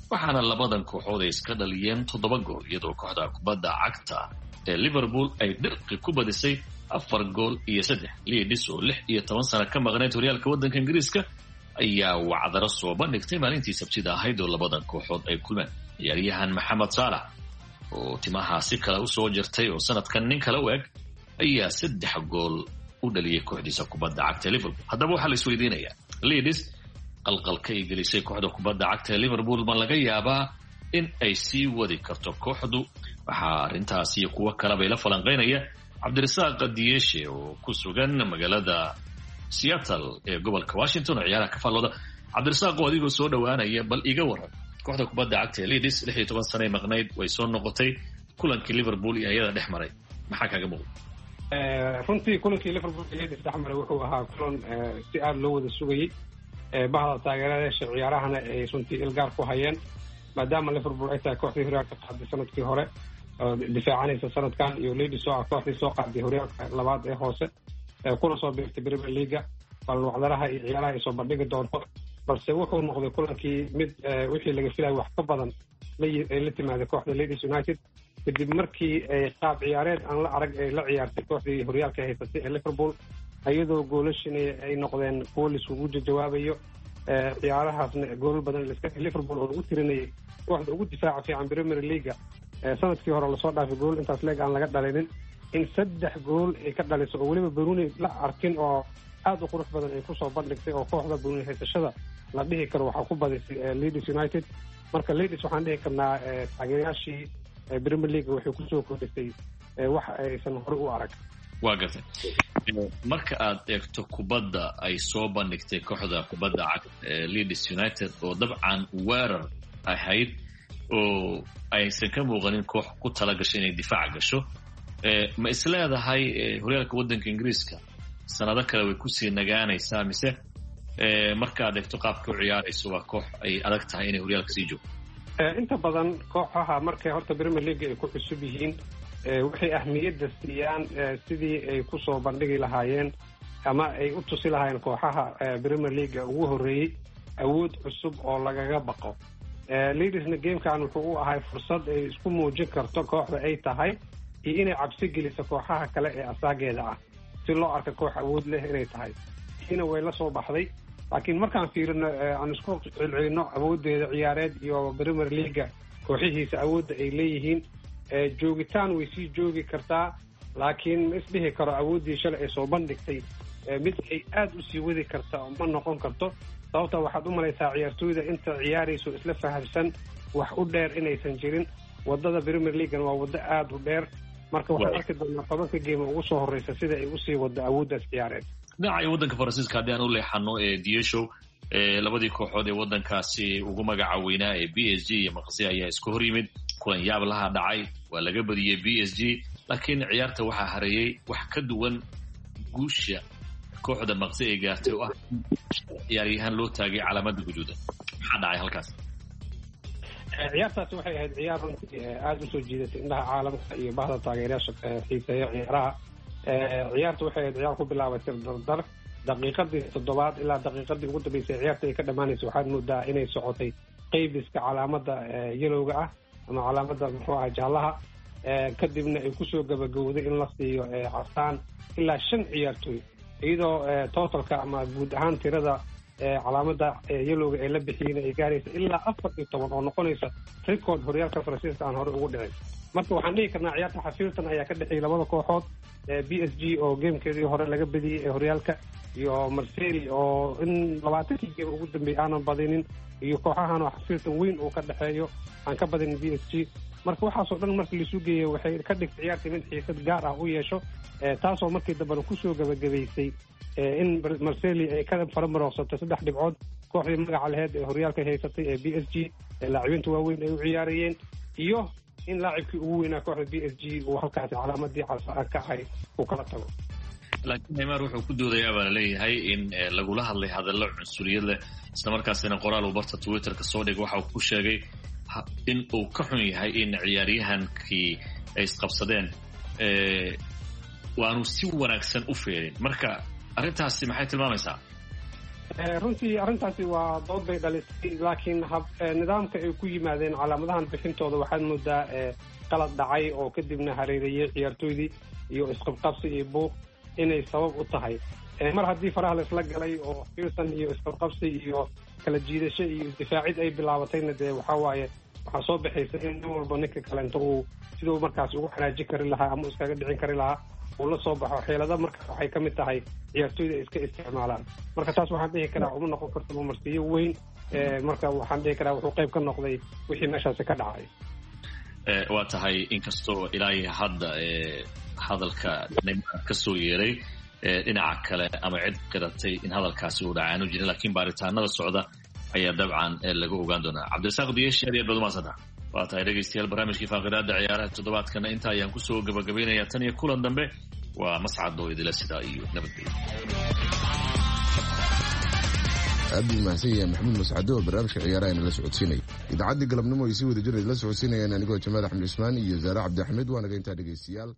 Speaker 3: waxaana labadan kooxood ay iska dhaliyeen 7 gool iyadoo kooxda kubadda cagta ee Liverpool ay dhirqi ku badisay 4 gool iyo 3. Leeds oo 16 sano ka maqnayd horyaalka waddanka Ingiriiska ayaa wacdaro soo bandhigtay maalintii Sabtida ahayd oo labadan kooxood ay kulmeen. ciyaaryahan Mohamed Salah oo timaha si kale u soo jirtay oo sanadkan nin kale u eg ayaa 3 gool u dhaliyay kooxdiisa kubadda cagta Liverpool. haddaba waxaa la isweydiinayaa Leeds qalqalka ay gelisay kooxda kubadda cagta Liverpool ma laga yaabaa in ay sii wadi karto kooxdu? waxaa arrintaas iyo kuwo kale bay la falanqeynaya Cabdirasaaq Diyeshe oo ku sugan magaalada Seattle ee gobolka Washington oo ciyaaraha ka falooda. Cabdirasaaq oo adigoo soo dhawaanaya bal iga waran kooxda kubadda cagta Leeds 16 sano ay maqnayd way soo noqotay kulankii Liverpool iyo ayada dhex maray maxaa kaga muuqda?
Speaker 5: runtii kulankii Liverpool iyo Leeds dhex maray wuxuu ahaa kulan si aad loo wada sugayay bahda taageerayaasha ciyaarahana ay runtii ilgaar ku hayeen maadaama Liverpool ay tahay kooxdii horyaalka qaaday sanadkii hore oo difaacanaysa sanadkan iyo Leeds oo kooxdii soo qaaday horyaalka labaad ee hoose kuna soo biirtay Premier League bal wacdaraha iyo ciyaaraha ay soo bandhigi doonto balse wuxuu noqday kulankii mid wixii laga filayay wax ka badan la timaaday kooxda Leeds United kadib markii ay qaab ciyaareed aan la arag ay la ciyaartay kooxdii horyaalka haysatay ee Liverpool ayadoo goolashiina ay noqdeen kuwo isugu jawaabayo ciyaarahaasna gool badan Liverpool oo ugu tirinayay kooxda ugu difaaca fiican Premier League sanadkii hore lasoo dhaafay gool intaas leeg aan laga dhalinin in 3 gool ay ka dhaliso oo weliba Bruni la arkin oo aad u qurux badan ay kusoo bandhigtay oo kooxda Bruni haysashada la dhihi karo waxaa ku badisay Leeds United. marka Leeds waxaan dhihi karnaa taageerayaashii Premier League waxay kusoo kordhisay wax aysan hore u arag.
Speaker 3: waa gartay marka aad eegto kubadda ay soo bandhigtay kooxda kubadda cagta Leeds United oo dabcan weerar ahayd oo aysan ka muuqanin koox ku tala gashay inay difaac gasho ma isleedahay horyaalka waddanka Ingiriiska sanado kale way kusii nagaanaysaa mise marka aad eegto qaabka u ciyaarayso waa koox ay adag tahay inay horyaalka sii joogto?
Speaker 5: inta badan kooxaha markay horta Premier League ay ku cusub yihiin waxay ahmiyadda siiyaan sidii ay ku soo bandhigi lahaayeen ama ay u tusi lahaayeen kooxaha Premier League ugu horeeyay awood cusub oo lagaga baqo. Leedsna gamekan wuxuu u ahay fursad ay isku muujin karto kooxda ay tahay iyo inay cabsi geliso kooxaha kale ee asaageeda ah si loo arko koox awood leh inay tahay. ina way la soo baxday laakiin markaan fiirino aan isku celcelino awoodeeda ciyaareed iyo Premier League kooxihiisa awoodda ay leeyihiin joogitaan way sii joogi kartaa laakiin ma isdhihi karo awooddii shalay ay soo bandhigtay mid ay aad u sii wadi karta ma noqon karto sababta waxaad u malaysaa ciyaartooyda inta ciyaarayso isla fahamsan wax u dheer inaysan jirin wadada Premier League waa wada aad u dheer marka waxaan arki doonaa tobanka game ugu soo horeysa sida ay u sii wada awooddaas ciyaareed.
Speaker 3: dhinaca waddanka Faransiiska haddii aan u leexano Dieshow labadii kooxood ee waddankaasi ugu magaca weynaa ee PSG iyo Marseille ayaa isku hor yimid kulan yaab laha dhacay waa laga badiyay PSG laakiin ciyaarta waxaa hareeyay wax ka duwan guusha kooxda Marseille ay gaartay oo ah ciyaaryahan loo taagay calaamada guduudan. maxaa dhacay halkaas?
Speaker 5: ciyaartaasi waxay ahayd ciyaar runtii aad u soo jiidatay indhaha caalamka iyo bahda taageerayaasha xiiseeya ciyaaraha. ciyaarta waxay ahayd ciyaar ku bilaabatay dardar daqiiqadii 7 ilaa daqiiqadii ugu dambeysay ciyaarta ay ka dhamaanayso waxaad moodaa inay socotay qaybiska calaamada yelowga ah ama calaamada muxuu ahaa jaalaha kadibna ay kusoo gabagowday in la siiyo casaan ilaa 5 ciyaartooy iyadoo totalka ama guud ahaan tirada calaamada yelowga ee la bixiyeen ay gaaraysa ilaa 14 oo noqonaysa record horyaalka Faransiiska aan hore ugu dhicin. marka waxaan dhihi karnaa ciyaarta xafiiltan ayaa ka dhexeeyay labada kooxood PSG oo gamekeedii hore laga badiyay ee horyaalka iyo Marseille oo in 20 game ugu dambeeyay aanan badinin iyo kooxahan oo xafiiltan weyn uu ka dhexeeyo aan ka badinin PSG. marka waxaas oo dhan markii la sugeeyay waxay ka dhigtay ciyaarta mid xiisad gaar ah u yeesho taasoo markii dambe ku soo gabagabaysay in Marseille ay ka faramaroqsato 3 dhibcood kooxdii magaca lahayd ee horyaalka haysatay ee PSG laacibiinta waaweyn ay u ciyaarayeen iyo in laacibkii ugu weynaa kooxda PSG uu halkaasi calaamadii ka ahay uu kala tago.
Speaker 3: laakiin Neymar wuxuu ku doodayaa baa leeyahay in lagula hadlay hadallo cunsuriyad leh isla markaasina qoraal uu barta Twitter-ka soo dhigay waxa uu ku sheegay in uu ka xun yahay in ciyaaryahankii ay isqabsadeen waanu si wanaagsan u feerin. marka arrintaasi maxay tilmaamaysaa?
Speaker 5: runtii arrintaasi waa dood bay dhalisay laakiin nidaamka ay ku yimaadeen calaamadahan bixintooda waxaad moodaa qalad dhacay oo kadibna hareereeyey ciyaartooydii iyo isqabqabsi iyo buuq inay sabab u tahay mar haddii faraha la isla galay oo fiirsan iyo isqabqabsi iyo kala jiidasho iyo isdifaacid ay bilaabatayna dee waxaa soo baxaysa in nin walba ninka kalenta uu siduu markaas ugu xanaajin kari lahaa ama iskaga dhicin kari lahaa uu la soo baxo xeelada marka waxay ka mid tahay ciyaartooyda ay iska isticmaalaan marka taas waxaan dhihi karaa uma noqon karto mamarsiyo weyn marka waxaan dhihi karaa wuxuu qayb ka noqday wixii meeshaasi ka dhacay
Speaker 3: waa tahay inkastoo ilaahay hadda hadalka Neymar ka soo yeeray dhinaca kale ama cid qiratay in hadalkaasi uu dhacaanu jirin laakiin baaritaanada socda ayaa dabcan laga ogaan doonaa cabdirasaaq diyeesh aad iyo aad baad umaadsantaha waa tahay dhegaystayaal barnaamijkii faaqidaada ciyaaraha toddobaadkana inta ayaan kusoo gabagabaynayaa tan iyo kulan dambe waa mascad oo idila sidaa iyo nabadgelyo
Speaker 1: aad buu mahadsan yahay maxamuud mascado oo barnaamijka ciyaaraha inala socodsiinaya idaacaddii galabnimo ay sii wada jira idila socodsiinayaan anigoo jamaal axmed cismaan iyo zaare cabdi axmed waa naga intaa dhegaystayaal